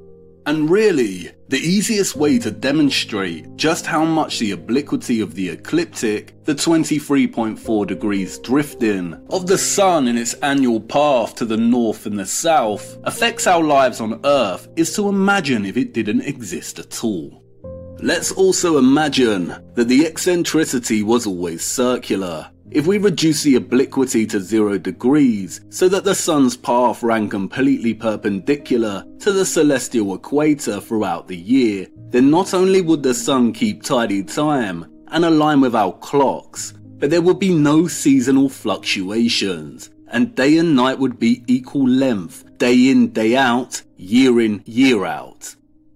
And really, the easiest way to demonstrate just how much the obliquity of the ecliptic, the twenty-three point four degrees drifting of the sun in its annual path to the north and the south, affects our lives on Earth is to imagine if it didn't exist at all. Let's also imagine that the eccentricity was always circular. If we reduce the obliquity to zero degrees so that the sun's path ran completely perpendicular to the celestial equator throughout the year, then not only would the sun keep tidy time and align with our clocks, but there would be no seasonal fluctuations, and day and night would be equal length, day in, day out, year in, year out.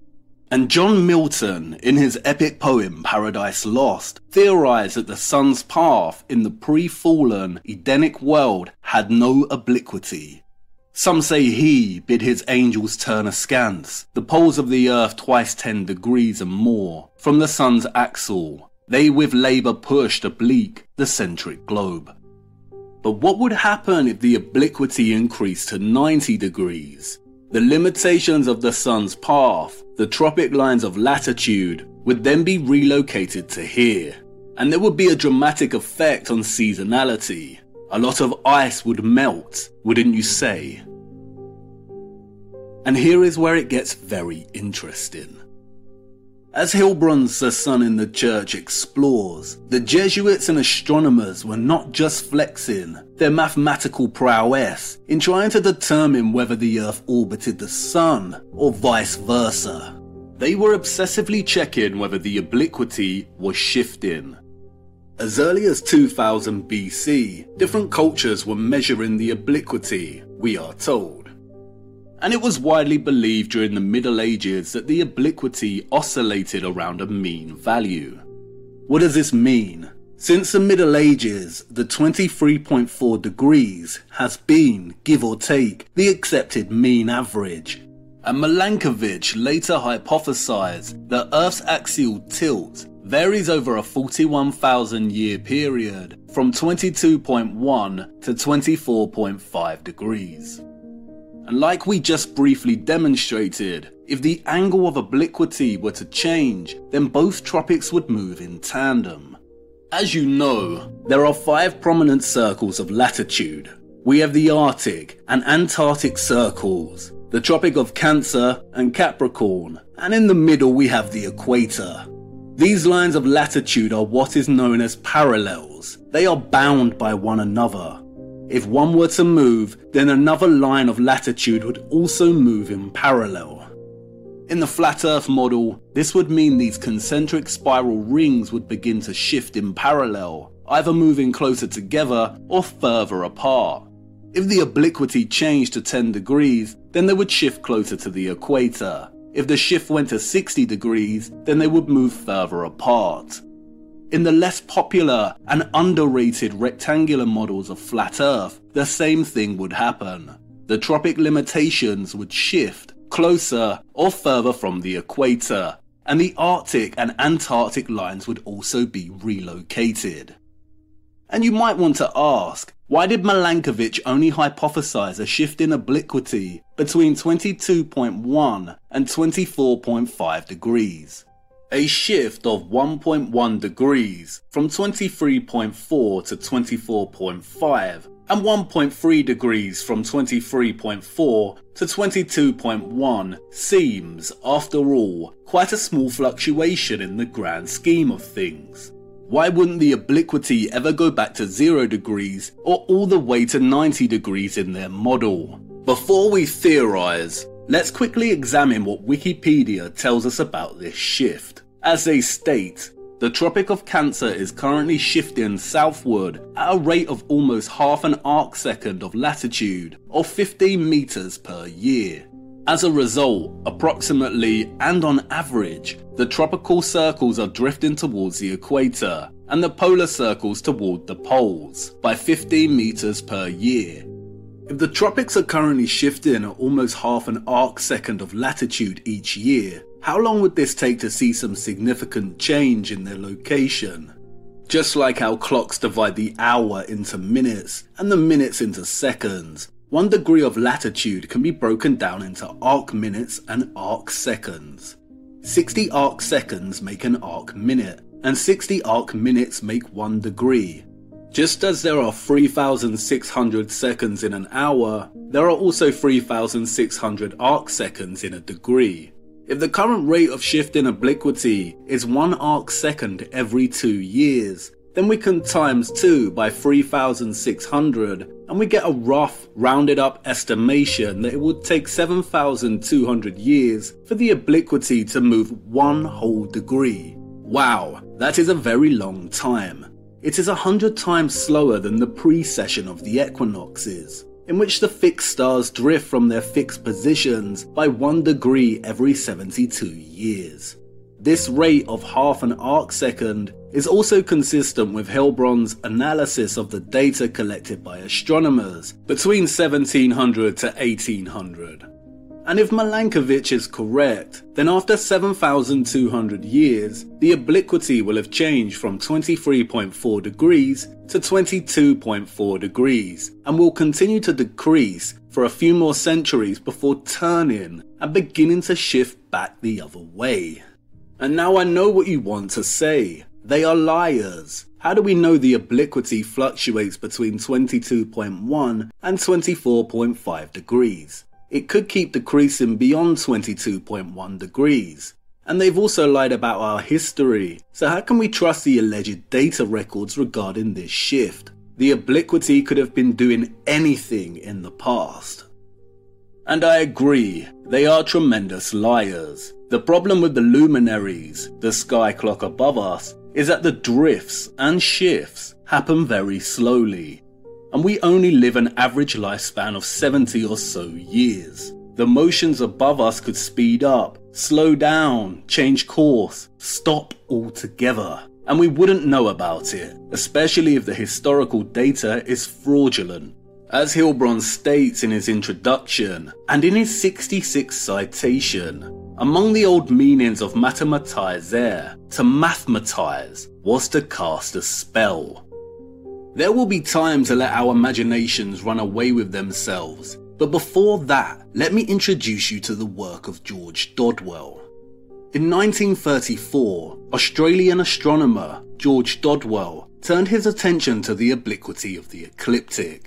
And John Milton, in his epic poem Paradise Lost, theorized that the sun's path in the pre-fallen Edenic world had no obliquity. Some say he bid his angels turn askance, the poles of the earth twice ten degrees and more, from the sun's axle. They with labour pushed oblique the centric globe. But what would happen if the obliquity increased to ninety degrees? The limitations of the sun's path, the tropic lines of latitude, would then be relocated to here, and there would be a dramatic effect on seasonality. A lot of ice would melt, wouldn't you say? And here is where it gets very interesting. As Hilbrun's The Sun in the Church explores, the Jesuits and astronomers were not just flexing their mathematical prowess in trying to determine whether the Earth orbited the Sun or vice versa. They were obsessively checking whether the obliquity was shifting. As early as two thousand B C, different cultures were measuring the obliquity, we are told. And it was widely believed during the Middle Ages that the obliquity oscillated around a mean value. What does this mean? Since the Middle Ages, the twenty-three point four degrees has been, give or take, the accepted mean average. And Milankovitch later hypothesized that Earth's axial tilt varies over a forty-one thousand year period from twenty-two point one to twenty-four point five degrees. And like we just briefly demonstrated, if the angle of obliquity were to change, then both tropics would move in tandem. As you know, there are five prominent circles of latitude. We have the Arctic and Antarctic circles, the Tropic of Cancer and Capricorn, and in the middle we have the equator. These lines of latitude are what is known as parallels. They are bound by one another. If one were to move, then another line of latitude would also move in parallel. In the flat Earth model, this would mean these concentric spiral rings would begin to shift in parallel, either moving closer together or further apart. If the obliquity changed to ten degrees, then they would shift closer to the equator. If the shift went to sixty degrees, then they would move further apart. In the less popular and underrated rectangular models of flat Earth, the same thing would happen. The tropic limitations would shift closer or further from the equator, and the Arctic and Antarctic lines would also be relocated. And you might want to ask, why did Milankovitch only hypothesize a shift in obliquity between twenty-two point one and twenty-four point five degrees? A shift of one point one degrees from twenty-three point four to twenty-four point five and one point three degrees from twenty-three point four to twenty-two point one seems, after all, quite a small fluctuation in the grand scheme of things. Why wouldn't the obliquity ever go back to zero degrees or all the way to ninety degrees in their model? Before we theorize, let's quickly examine what Wikipedia tells us about this shift. As they state, the Tropic of Cancer is currently shifting southward at a rate of almost half an arcsecond of latitude, or fifteen meters per year. As a result, approximately and on average, the tropical circles are drifting towards the equator and the polar circles toward the poles by fifteen meters per year. If the tropics are currently shifting at almost half an arcsecond of latitude each year, how long would this take to see some significant change in their location? Just like how clocks divide the hour into minutes and the minutes into seconds, one degree of latitude can be broken down into arc minutes and arc seconds. sixty arc seconds make an arc minute, and sixty arc minutes make one degree. Just as there are three thousand six hundred seconds in an hour, there are also three thousand six hundred arc seconds in a degree. If the current rate of shift in obliquity is one arc second every two years, then we can times two by three thousand six hundred and we get a rough, rounded up estimation that it would take seven thousand two hundred years for the obliquity to move one whole degree. Wow, that is a very long time. It is a hundred times slower than the precession of the equinoxes, in which the fixed stars drift from their fixed positions by one degree every seventy-two years. This rate of half an arc second is also consistent with Hilbrand's analysis of the data collected by astronomers between seventeen hundred to eighteen hundred. And if Milankovitch is correct, then after seven thousand two hundred years, the obliquity will have changed from twenty-three point four degrees to twenty-two point four degrees, and will continue to decrease for a few more centuries before turning and beginning to shift back the other way. And now I know what you want to say. They are liars. How do we know the obliquity fluctuates between twenty-two point one and twenty-four point five degrees? It could keep decreasing beyond twenty-two point one degrees. And they've also lied about our history, so how can we trust the alleged data records regarding this shift? The obliquity could have been doing anything in the past. And I agree, they are tremendous liars. The problem with the luminaries, the sky clock above us, is that the drifts and shifts happen very slowly. And we only live an average lifespan of seventy or so years. The motions above us could speed up, slow down, change course, stop altogether. And we wouldn't know about it, especially if the historical data is fraudulent. As Hilbrand states in his introduction, and in his sixty-sixth citation, among the old meanings of mathematizer, to mathematize was to cast a spell. There will be time to let our imaginations run away with themselves, but before that, let me introduce you to the work of George Dodwell. In nineteen thirty-four, Australian astronomer George Dodwell turned his attention to the obliquity of the ecliptic.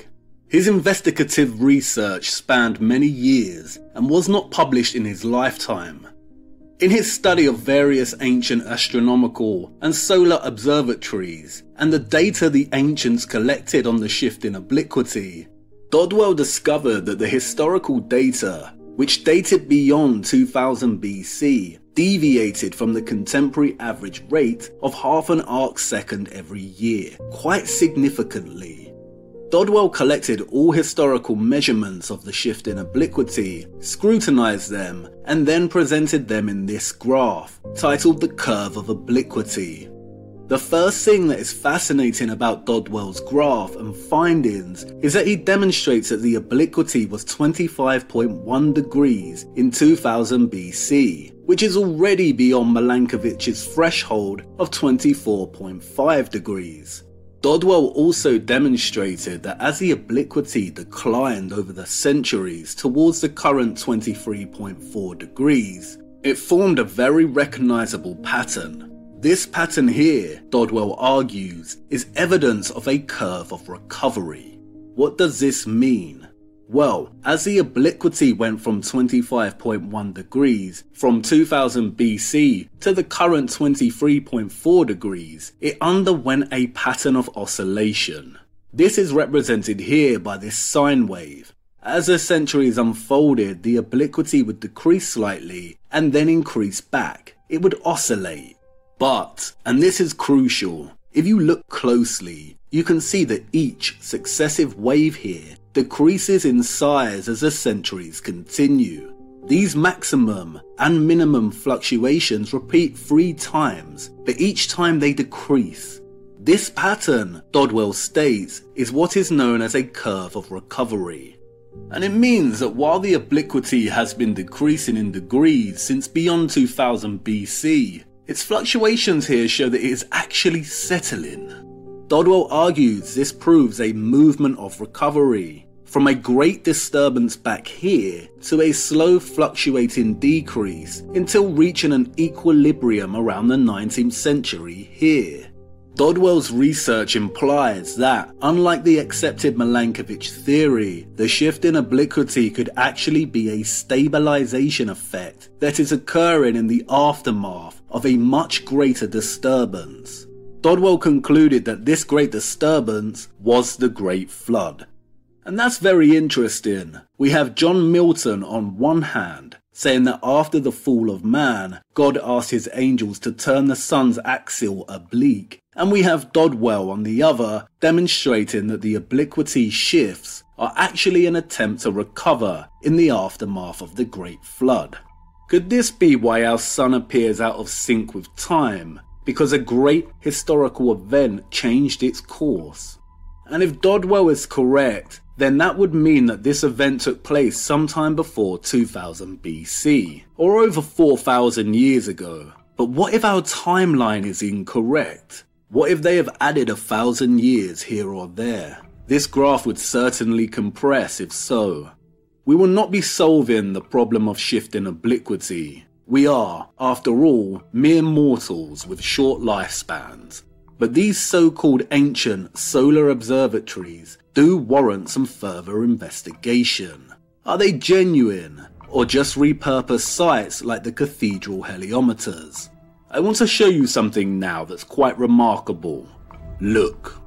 His investigative research spanned many years and was not published in his lifetime. In his study of various ancient astronomical and solar observatories and the data the ancients collected on the shift in obliquity, Dodwell discovered that the historical data, which dated beyond two thousand B C, deviated from the contemporary average rate of half an arc second every year, quite significantly. Dodwell collected all historical measurements of the shift in obliquity, scrutinized them, and then presented them in this graph, titled The Curve of Obliquity. The first thing that is fascinating about Dodwell's graph and findings is that he demonstrates that the obliquity was twenty-five point one degrees in two thousand B C, which is already beyond Milankovich's threshold of twenty-four point five degrees. Dodwell also demonstrated that as the obliquity declined over the centuries towards the current twenty-three point four degrees, it formed a very recognizable pattern. This pattern here, Dodwell argues, is evidence of a curve of recovery. What does this mean? Well, as the obliquity went from twenty-five point one degrees from two thousand B C to the current twenty-three point four degrees, it underwent a pattern of oscillation. This is represented here by this sine wave. As the centuries unfolded, the obliquity would decrease slightly and then increase back. It would oscillate. But, and this is crucial, if you look closely, you can see that each successive wave here decreases in size as the centuries continue. These maximum and minimum fluctuations repeat three times, but each time they decrease. This pattern, Dodwell states, is what is known as a curve of recovery. And it means that while the obliquity has been decreasing in degrees since beyond two thousand B C, its fluctuations here show that it is actually settling. Dodwell argues this proves a movement of recovery, from a great disturbance back here to a slow fluctuating decrease until reaching an equilibrium around the nineteenth century here. Dodwell's research implies that, unlike the accepted Milankovitch theory, the shift in obliquity could actually be a stabilization effect that is occurring in the aftermath of a much greater disturbance. Dodwell concluded that this great disturbance was the Great Flood. And that's very interesting. We have John Milton on one hand, saying that after the fall of man, God asked his angels to turn the sun's axial oblique, and we have Dodwell on the other, demonstrating that the obliquity shifts are actually an attempt to recover in the aftermath of the Great Flood. Could this be why our sun appears out of sync with time? Because a great historical event changed its course? And if Dodwell is correct, then that would mean that this event took place sometime before two thousand B C, or over four thousand years ago. But what if our timeline is incorrect? What if they have added a thousand years here or there? This graph would certainly compress if so. We will not be solving the problem of shift in obliquity. We are, after all, mere mortals with short lifespans. But these so-called ancient solar observatories do warrant some further investigation. Are they genuine, or just repurposed sites like the cathedral heliometers? I want to show you something now that's quite remarkable. Look.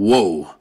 Whoa.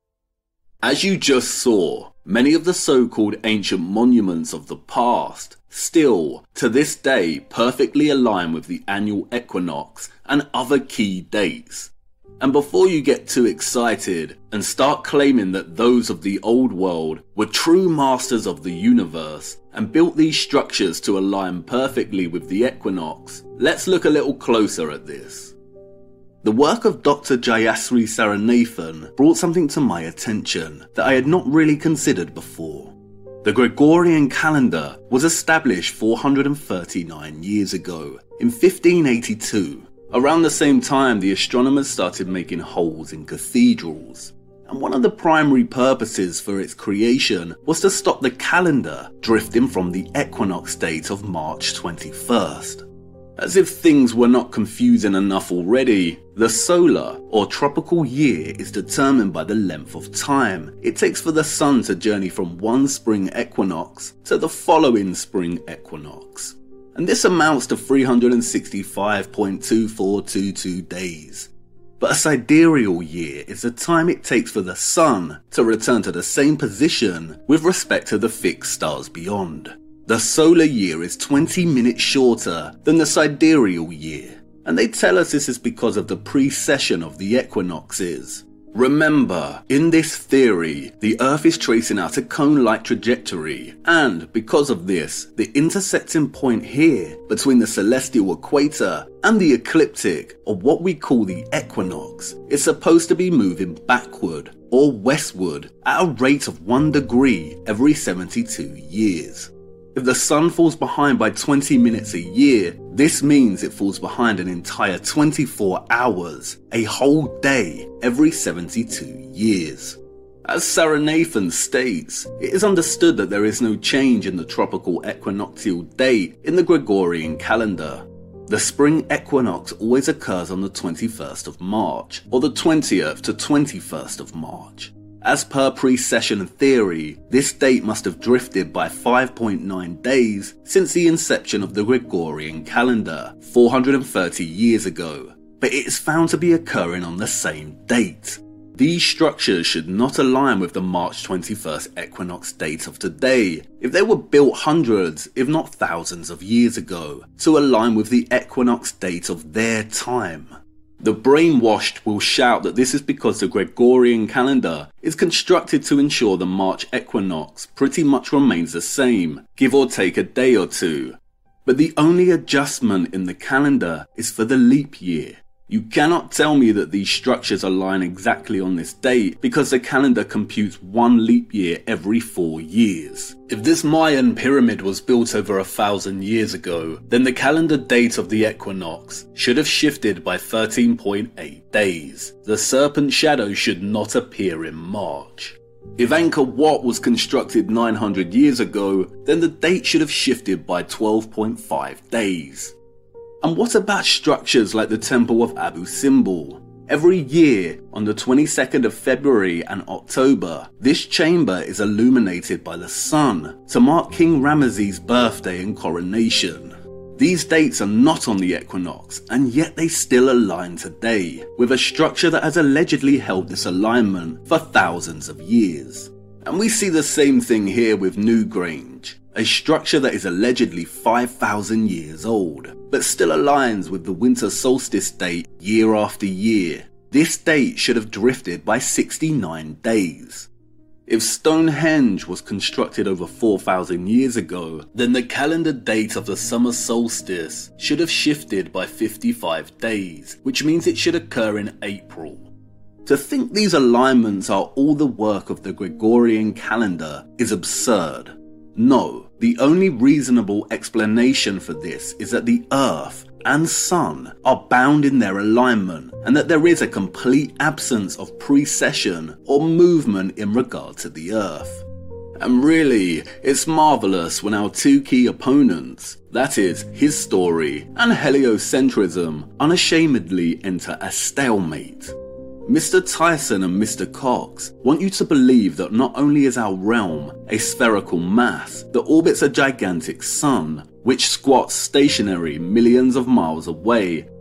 As you just saw, many of the so-called ancient monuments of the past still, to this day, perfectly align with the annual equinox and other key dates. And before you get too excited and start claiming that those of the old world were true masters of the universe and built these structures to align perfectly with the equinox, let's look a little closer at this. The work of Doctor Jayasri Saranathan brought something to my attention that I had not really considered before. The Gregorian calendar was established four hundred thirty-nine years ago, in fifteen eighty-two. Around the same time, the astronomers started making holes in cathedrals. And one of the primary purposes for its creation was to stop the calendar drifting from the equinox date of March twenty-first. As if things were not confusing enough already, the solar or tropical year is determined by the length of time it takes for the sun to journey from one spring equinox to the following spring equinox. And this amounts to three hundred sixty-five point two four two two days. But a sidereal year is the time it takes for the sun to return to the same position with respect to the fixed stars beyond. The solar year is twenty minutes shorter than the sidereal year, and they tell us this is because of the precession of the equinoxes. Remember, in this theory, the Earth is tracing out a cone-like trajectory, and because of this, the intersecting point here between the celestial equator and the ecliptic, or what we call the equinox, is supposed to be moving backward or westward at a rate of one degree every seventy-two years. If the sun falls behind by twenty minutes a year, this means it falls behind an entire twenty-four hours, a whole day, every seventy-two years. As Saranathan states, it is understood that there is no change in the tropical equinoctial date in the Gregorian calendar. The spring equinox always occurs on the twenty-first of March, or the twentieth to twenty-first of March. As per precession theory, this date must have drifted by five point nine days since the inception of the Gregorian calendar, four hundred thirty years ago, but it is found to be occurring on the same date. These structures should not align with the March twenty-first equinox date of today if they were built hundreds, if not thousands of years ago, to align with the equinox date of their time. The brainwashed will shout that this is because the Gregorian calendar is constructed to ensure the March equinox pretty much remains the same, give or take a day or two. But the only adjustment in the calendar is for the leap year. You cannot tell me that these structures align exactly on this date because the calendar computes one leap year every four years. If this Mayan pyramid was built over a thousand years ago, then the calendar date of the equinox should have shifted by thirteen point eight days. The serpent shadow should not appear in March. If Angkor Wat was constructed nine hundred years ago, then the date should have shifted by twelve point five days. And what about structures like the Temple of Abu Simbel? Every year, on the twenty-second of February and October, this chamber is illuminated by the sun to mark King Ramesses' birthday and coronation. These dates are not on the equinox, and yet they still align today, with a structure that has allegedly held this alignment for thousands of years. And we see the same thing here with Newgrange, a structure that is allegedly five thousand years old, but still aligns with the winter solstice date year after year. This date should have drifted by sixty-nine days. If Stonehenge was constructed over four thousand years ago, then the calendar date of the summer solstice should have shifted by fifty-five days, which means it should occur in April. To think these alignments are all the work of the Gregorian calendar is absurd. No, the only reasonable explanation for this is that the Earth and Sun are bound in their alignment, and that there is a complete absence of precession or movement in regard to the Earth. And really, it's marvellous when our two key opponents, that is, his story and heliocentrism, unashamedly enter a stalemate. Mister Tyson and Mister Cox want you to believe that not only is our realm a spherical mass that orbits a gigantic sun, which squats stationary millions of miles away,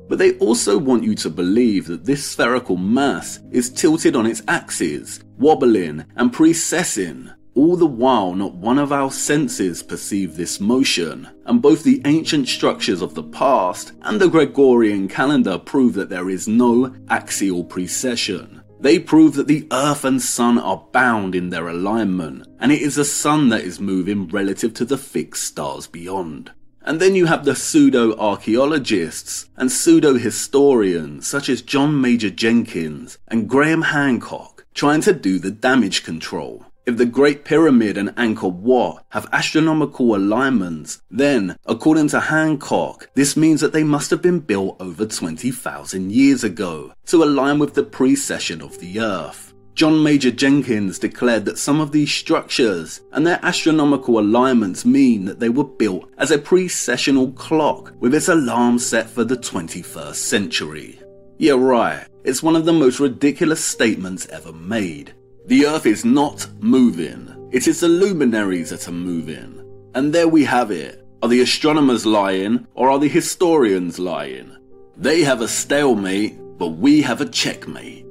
But they also want you to believe that this spherical mass is tilted on its axis, wobbling and precessing. All the while not one of our senses perceive this motion, and both the ancient structures of the past and the Gregorian calendar prove that there is no axial precession. They prove that the Earth and Sun are bound in their alignment, and it is the Sun that is moving relative to the fixed stars beyond. And then you have the pseudo-archaeologists and pseudo-historians such as John Major Jenkins and Graham Hancock trying to do the damage control. If the Great Pyramid and Angkor Wat have astronomical alignments, then, according to Hancock, this means that they must have been built over twenty thousand years ago to align with the precession of the Earth. John Major Jenkins declared that some of these structures and their astronomical alignments mean that they were built as a precessional clock with its alarm set for the twenty-first century. Yeah, right, it's one of the most ridiculous statements ever made. The Earth is not moving, it is the luminaries that are moving. And there we have it. Are the astronomers lying, or are the historians lying? They have a stalemate, but we have a checkmate.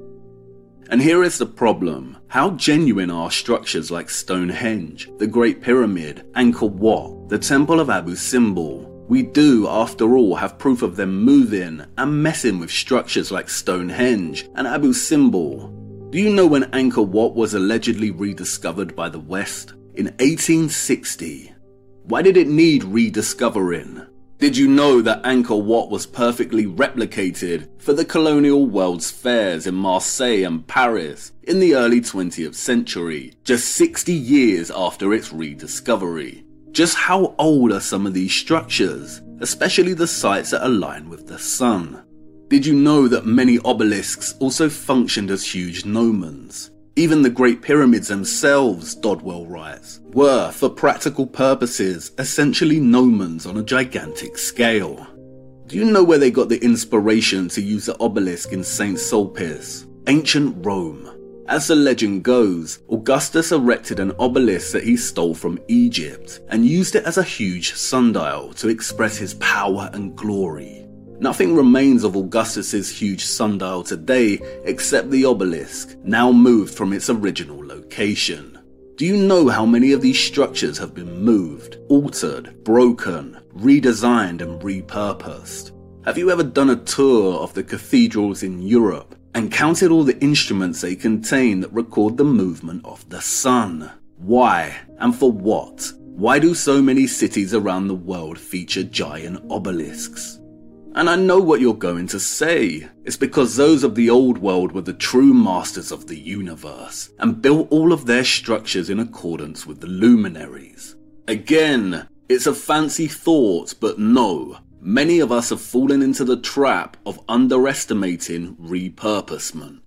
And here is the problem. How genuine are structures like Stonehenge, the Great Pyramid, Angkor Wat, the Temple of Abu Simbel? We do, after all, have proof of them moving and messing with structures like Stonehenge and Abu Simbel. Do you know when Angkor Wat was allegedly rediscovered by the West? In eighteen sixty. Why did it need rediscovering? Did you know that Angkor Wat was perfectly replicated for the colonial world's fairs in Marseille and Paris in the early twentieth century, just sixty years after its rediscovery? Just how old are some of these structures, especially the sites that align with the sun? Did you know that many obelisks also functioned as huge gnomons? Even the Great Pyramids themselves, Dodwell writes, were, for practical purposes, essentially gnomons on a gigantic scale. Do you know where they got the inspiration to use the obelisk in Saint Sulpice? Ancient Rome. As the legend goes, Augustus erected an obelisk that he stole from Egypt and used it as a huge sundial to express his power and glory. Nothing remains of Augustus's huge sundial today except the obelisk, now moved from its original location. Do you know how many of these structures have been moved, altered, broken, redesigned and repurposed? Have you ever done a tour of the cathedrals in Europe and counted all the instruments they contain that record the movement of the sun? Why and for what? Why do so many cities around the world feature giant obelisks? And I know what you're going to say. It's because those of the old world were the true masters of the universe and built all of their structures in accordance with the luminaries. Again, it's a fancy thought, but no. Many of us have fallen into the trap of underestimating repurposement.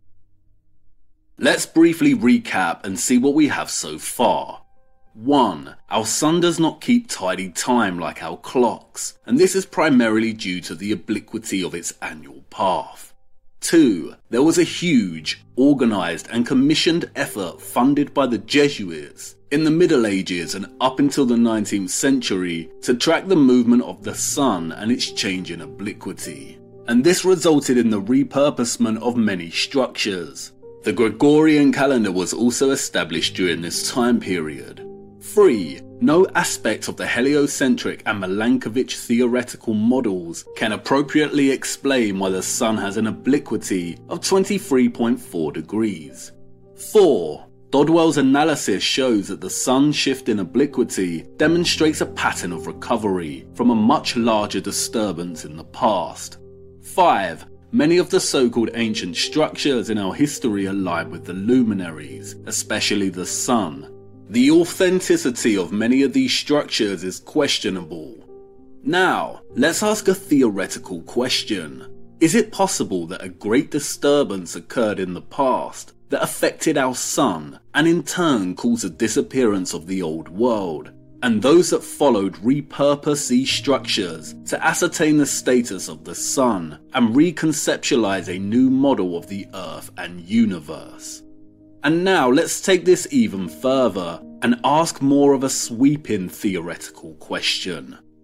Let's briefly recap and see what we have so far. one. Our sun does not keep tidy time like our clocks, and this is primarily due to the obliquity of its annual path. two. There was a huge, organised and commissioned effort funded by the Jesuits in the Middle Ages and up until the nineteenth century to track the movement of the sun and its change in obliquity, and this resulted in the repurposement of many structures. The Gregorian calendar was also established during this time period. three. No aspect of the heliocentric and Milankovitch theoretical models can appropriately explain why the sun has an obliquity of twenty-three point four degrees. four. Dodwell's analysis shows that the sun's shift in obliquity demonstrates a pattern of recovery from a much larger disturbance in the past. five. Many of the so-called ancient structures in our history align with the luminaries, especially the sun. The authenticity of many of these structures is questionable. Now, let's ask a theoretical question. Is it possible that a great disturbance occurred in the past that affected our sun and in turn caused the disappearance of the old world, and those that followed repurposed these structures to ascertain the status of the sun and reconceptualize a new model of the Earth and universe? And now let's take this even further and ask more of a sweeping theoretical question.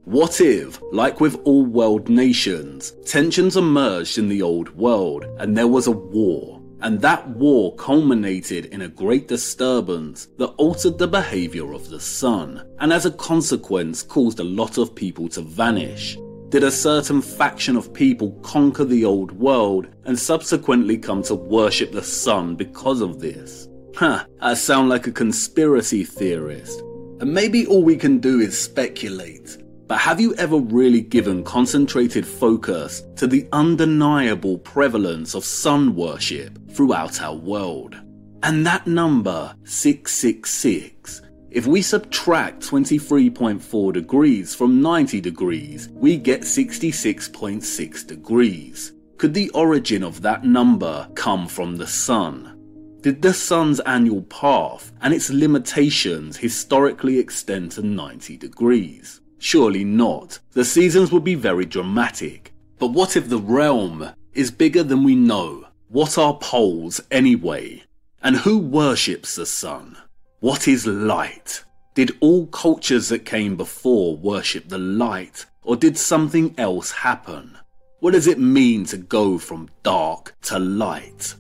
What if, like with all world nations, tensions emerged in the old world and there was a war, and that war culminated in a great disturbance that altered the behaviour of the sun, and as a consequence caused a lot of people to vanish? Did a certain faction of people conquer the old world and subsequently come to worship the sun because of this? Huh, I sound like a conspiracy theorist. And maybe all we can do is speculate. But have you ever really given concentrated focus to the undeniable prevalence of sun worship throughout our world? And that number, six six six, if we subtract twenty-three point four degrees from ninety degrees, we get sixty-six point six degrees. Could the origin of that number come from the sun? Did the sun's annual path and its limitations historically extend to ninety degrees? Surely not. The seasons would be very dramatic. But what if the realm is bigger than we know? What are poles anyway? And who worships the sun? What is light? Did all cultures that came before worship the light, or did something else happen? What does it mean to go from dark to light?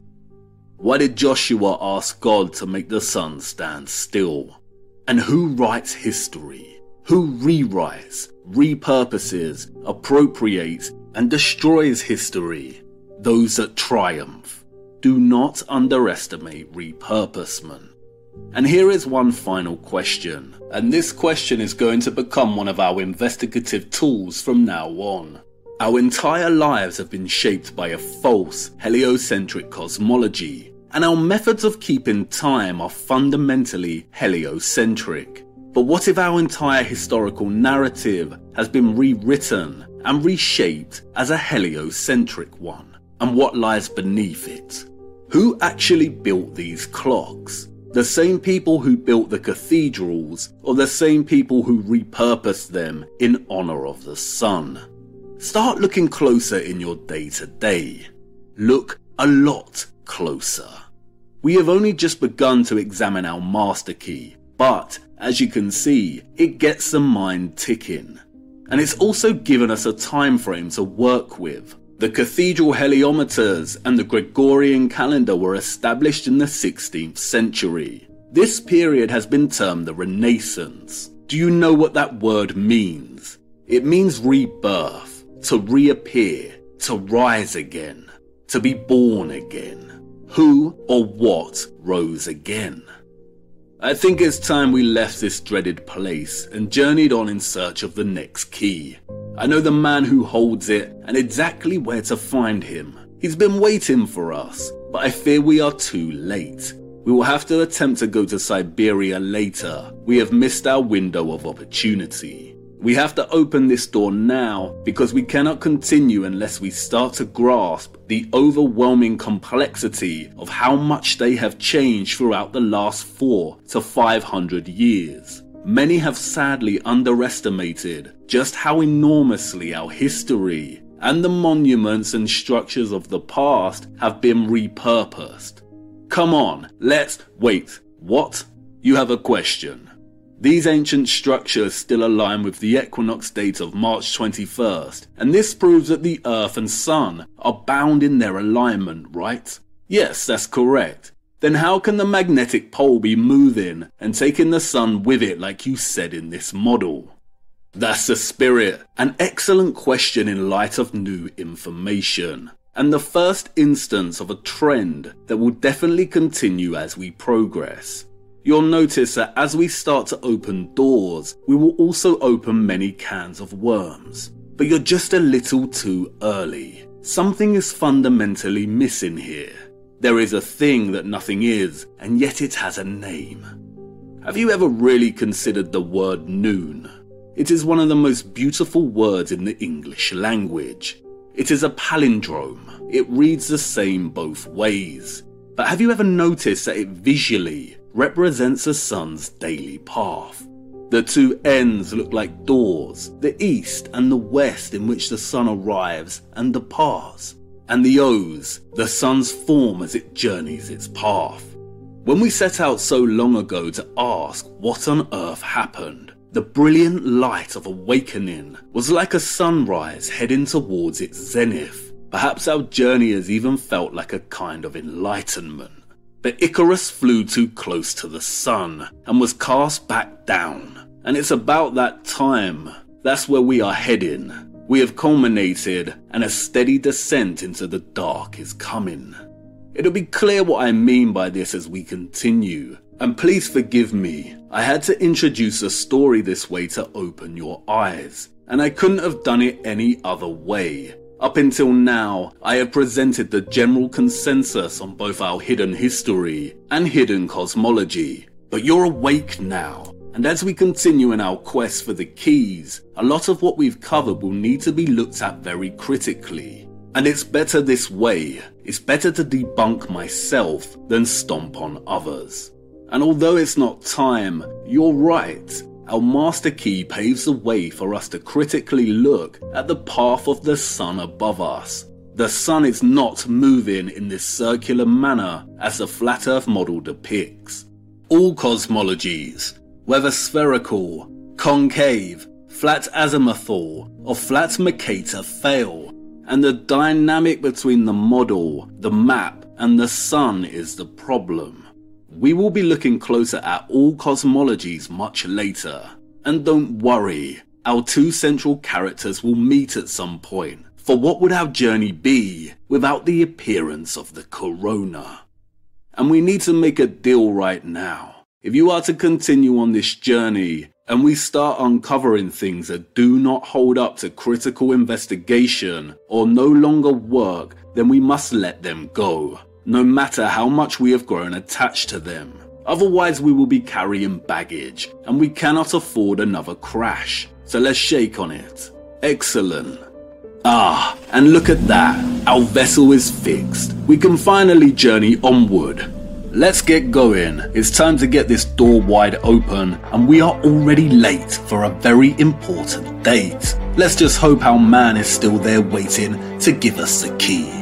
Why did Joshua ask God to make the sun stand still? And who writes history? Who rewrites, repurposes, appropriates, and destroys history? Those that triumph. Do not underestimate repurposement. And here is one final question, and this question is going to become one of our investigative tools from now on. Our entire lives have been shaped by a false, heliocentric cosmology, and our methods of keeping time are fundamentally heliocentric. But what if our entire historical narrative has been rewritten and reshaped as a heliocentric one? And what lies beneath it? Who actually built these clocks? The same people who built the cathedrals, or the same people who repurposed them in honor of the sun? Start looking closer in your day-to-day. Look a lot closer. We have only just begun to examine our master key, but as you can see, it gets the mind ticking. And it's also given us a time frame to work with. The cathedral heliometers and the Gregorian calendar were established in the sixteenth century. This period has been termed the Renaissance. Do you know what that word means? It means rebirth, to reappear, to rise again, to be born again. Who or what rose again? I think it's time we left this dreaded place and journeyed on in search of the next key. I know the man who holds it and exactly where to find him. He's been waiting for us, but I fear we are too late. We will have to attempt to go to Siberia later. We have missed our window of opportunity. We have to open this door now because we cannot continue unless we start to grasp the overwhelming complexity of how much they have changed throughout the last four to five hundred years. Many have sadly underestimated just how enormously our history and the monuments and structures of the past have been repurposed. Come on, let's wait. What? You have a question. These ancient structures still align with the equinox date of March twenty-first, and this proves that the Earth and Sun are bound in their alignment, right? Yes, that's correct. Then how can the magnetic pole be moving and taking the Sun with it like you said in this model? That's the spirit. An excellent question in light of new information, and the first instance of a trend that will definitely continue as we progress. You'll notice that as we start to open doors, we will also open many cans of worms. But you're just a little too early. Something is fundamentally missing here. There is a thing that nothing is, and yet it has a name. Have you ever really considered the word noon? It is one of the most beautiful words in the English language. It is a palindrome. It reads the same both ways. But have you ever noticed that it visually represents the sun's daily path? The two ends look like doors, the east and the west in which the sun arrives and departs, and the O's, the sun's form as it journeys its path. When we set out so long ago to ask what on earth happened, The brilliant light of awakening was like a sunrise heading towards its zenith. Perhaps our journey has even felt like a kind of enlightenment. But Icarus flew too close to the sun and was cast back down. And it's about that time. That's where we are heading. We have culminated, and a steady descent into the dark is coming. It'll be clear what I mean by this as we continue. And please forgive me, I had to introduce a story this way to open your eyes, and I couldn't have done it any other way. Up until now, I have presented the general consensus on both our hidden history and hidden cosmology, but you're awake now, and as we continue in our quest for the keys, a lot of what we've covered will need to be looked at very critically. And it's better this way. It's better to debunk myself than stomp on others. And although it's not time, you're right. Our master key paves the way for us to critically look at the path of the sun above us. The sun is not moving in this circular manner as the flat earth model depicts. All cosmologies, whether spherical, concave, flat azimuthal, or flat Mercator, fail. And the dynamic between the model, the map, and the sun is the problem. We will be looking closer at all cosmologies much later. And don't worry, our two central characters will meet at some point. For what would our journey be without the appearance of the corona? And we need to make a deal right now. If you are to continue on this journey, and we start uncovering things that do not hold up to critical investigation or no longer work, then we must let them go, no matter how much we have grown attached to them. Otherwise we will be carrying baggage, and we cannot afford another crash. So let's shake on it. Excellent. Ah, and look at that. Our vessel is fixed. We can finally journey onward. Let's get going. It's time to get this door wide open, and we are already late for a very important date. Let's just hope our man is still there waiting to give us the key.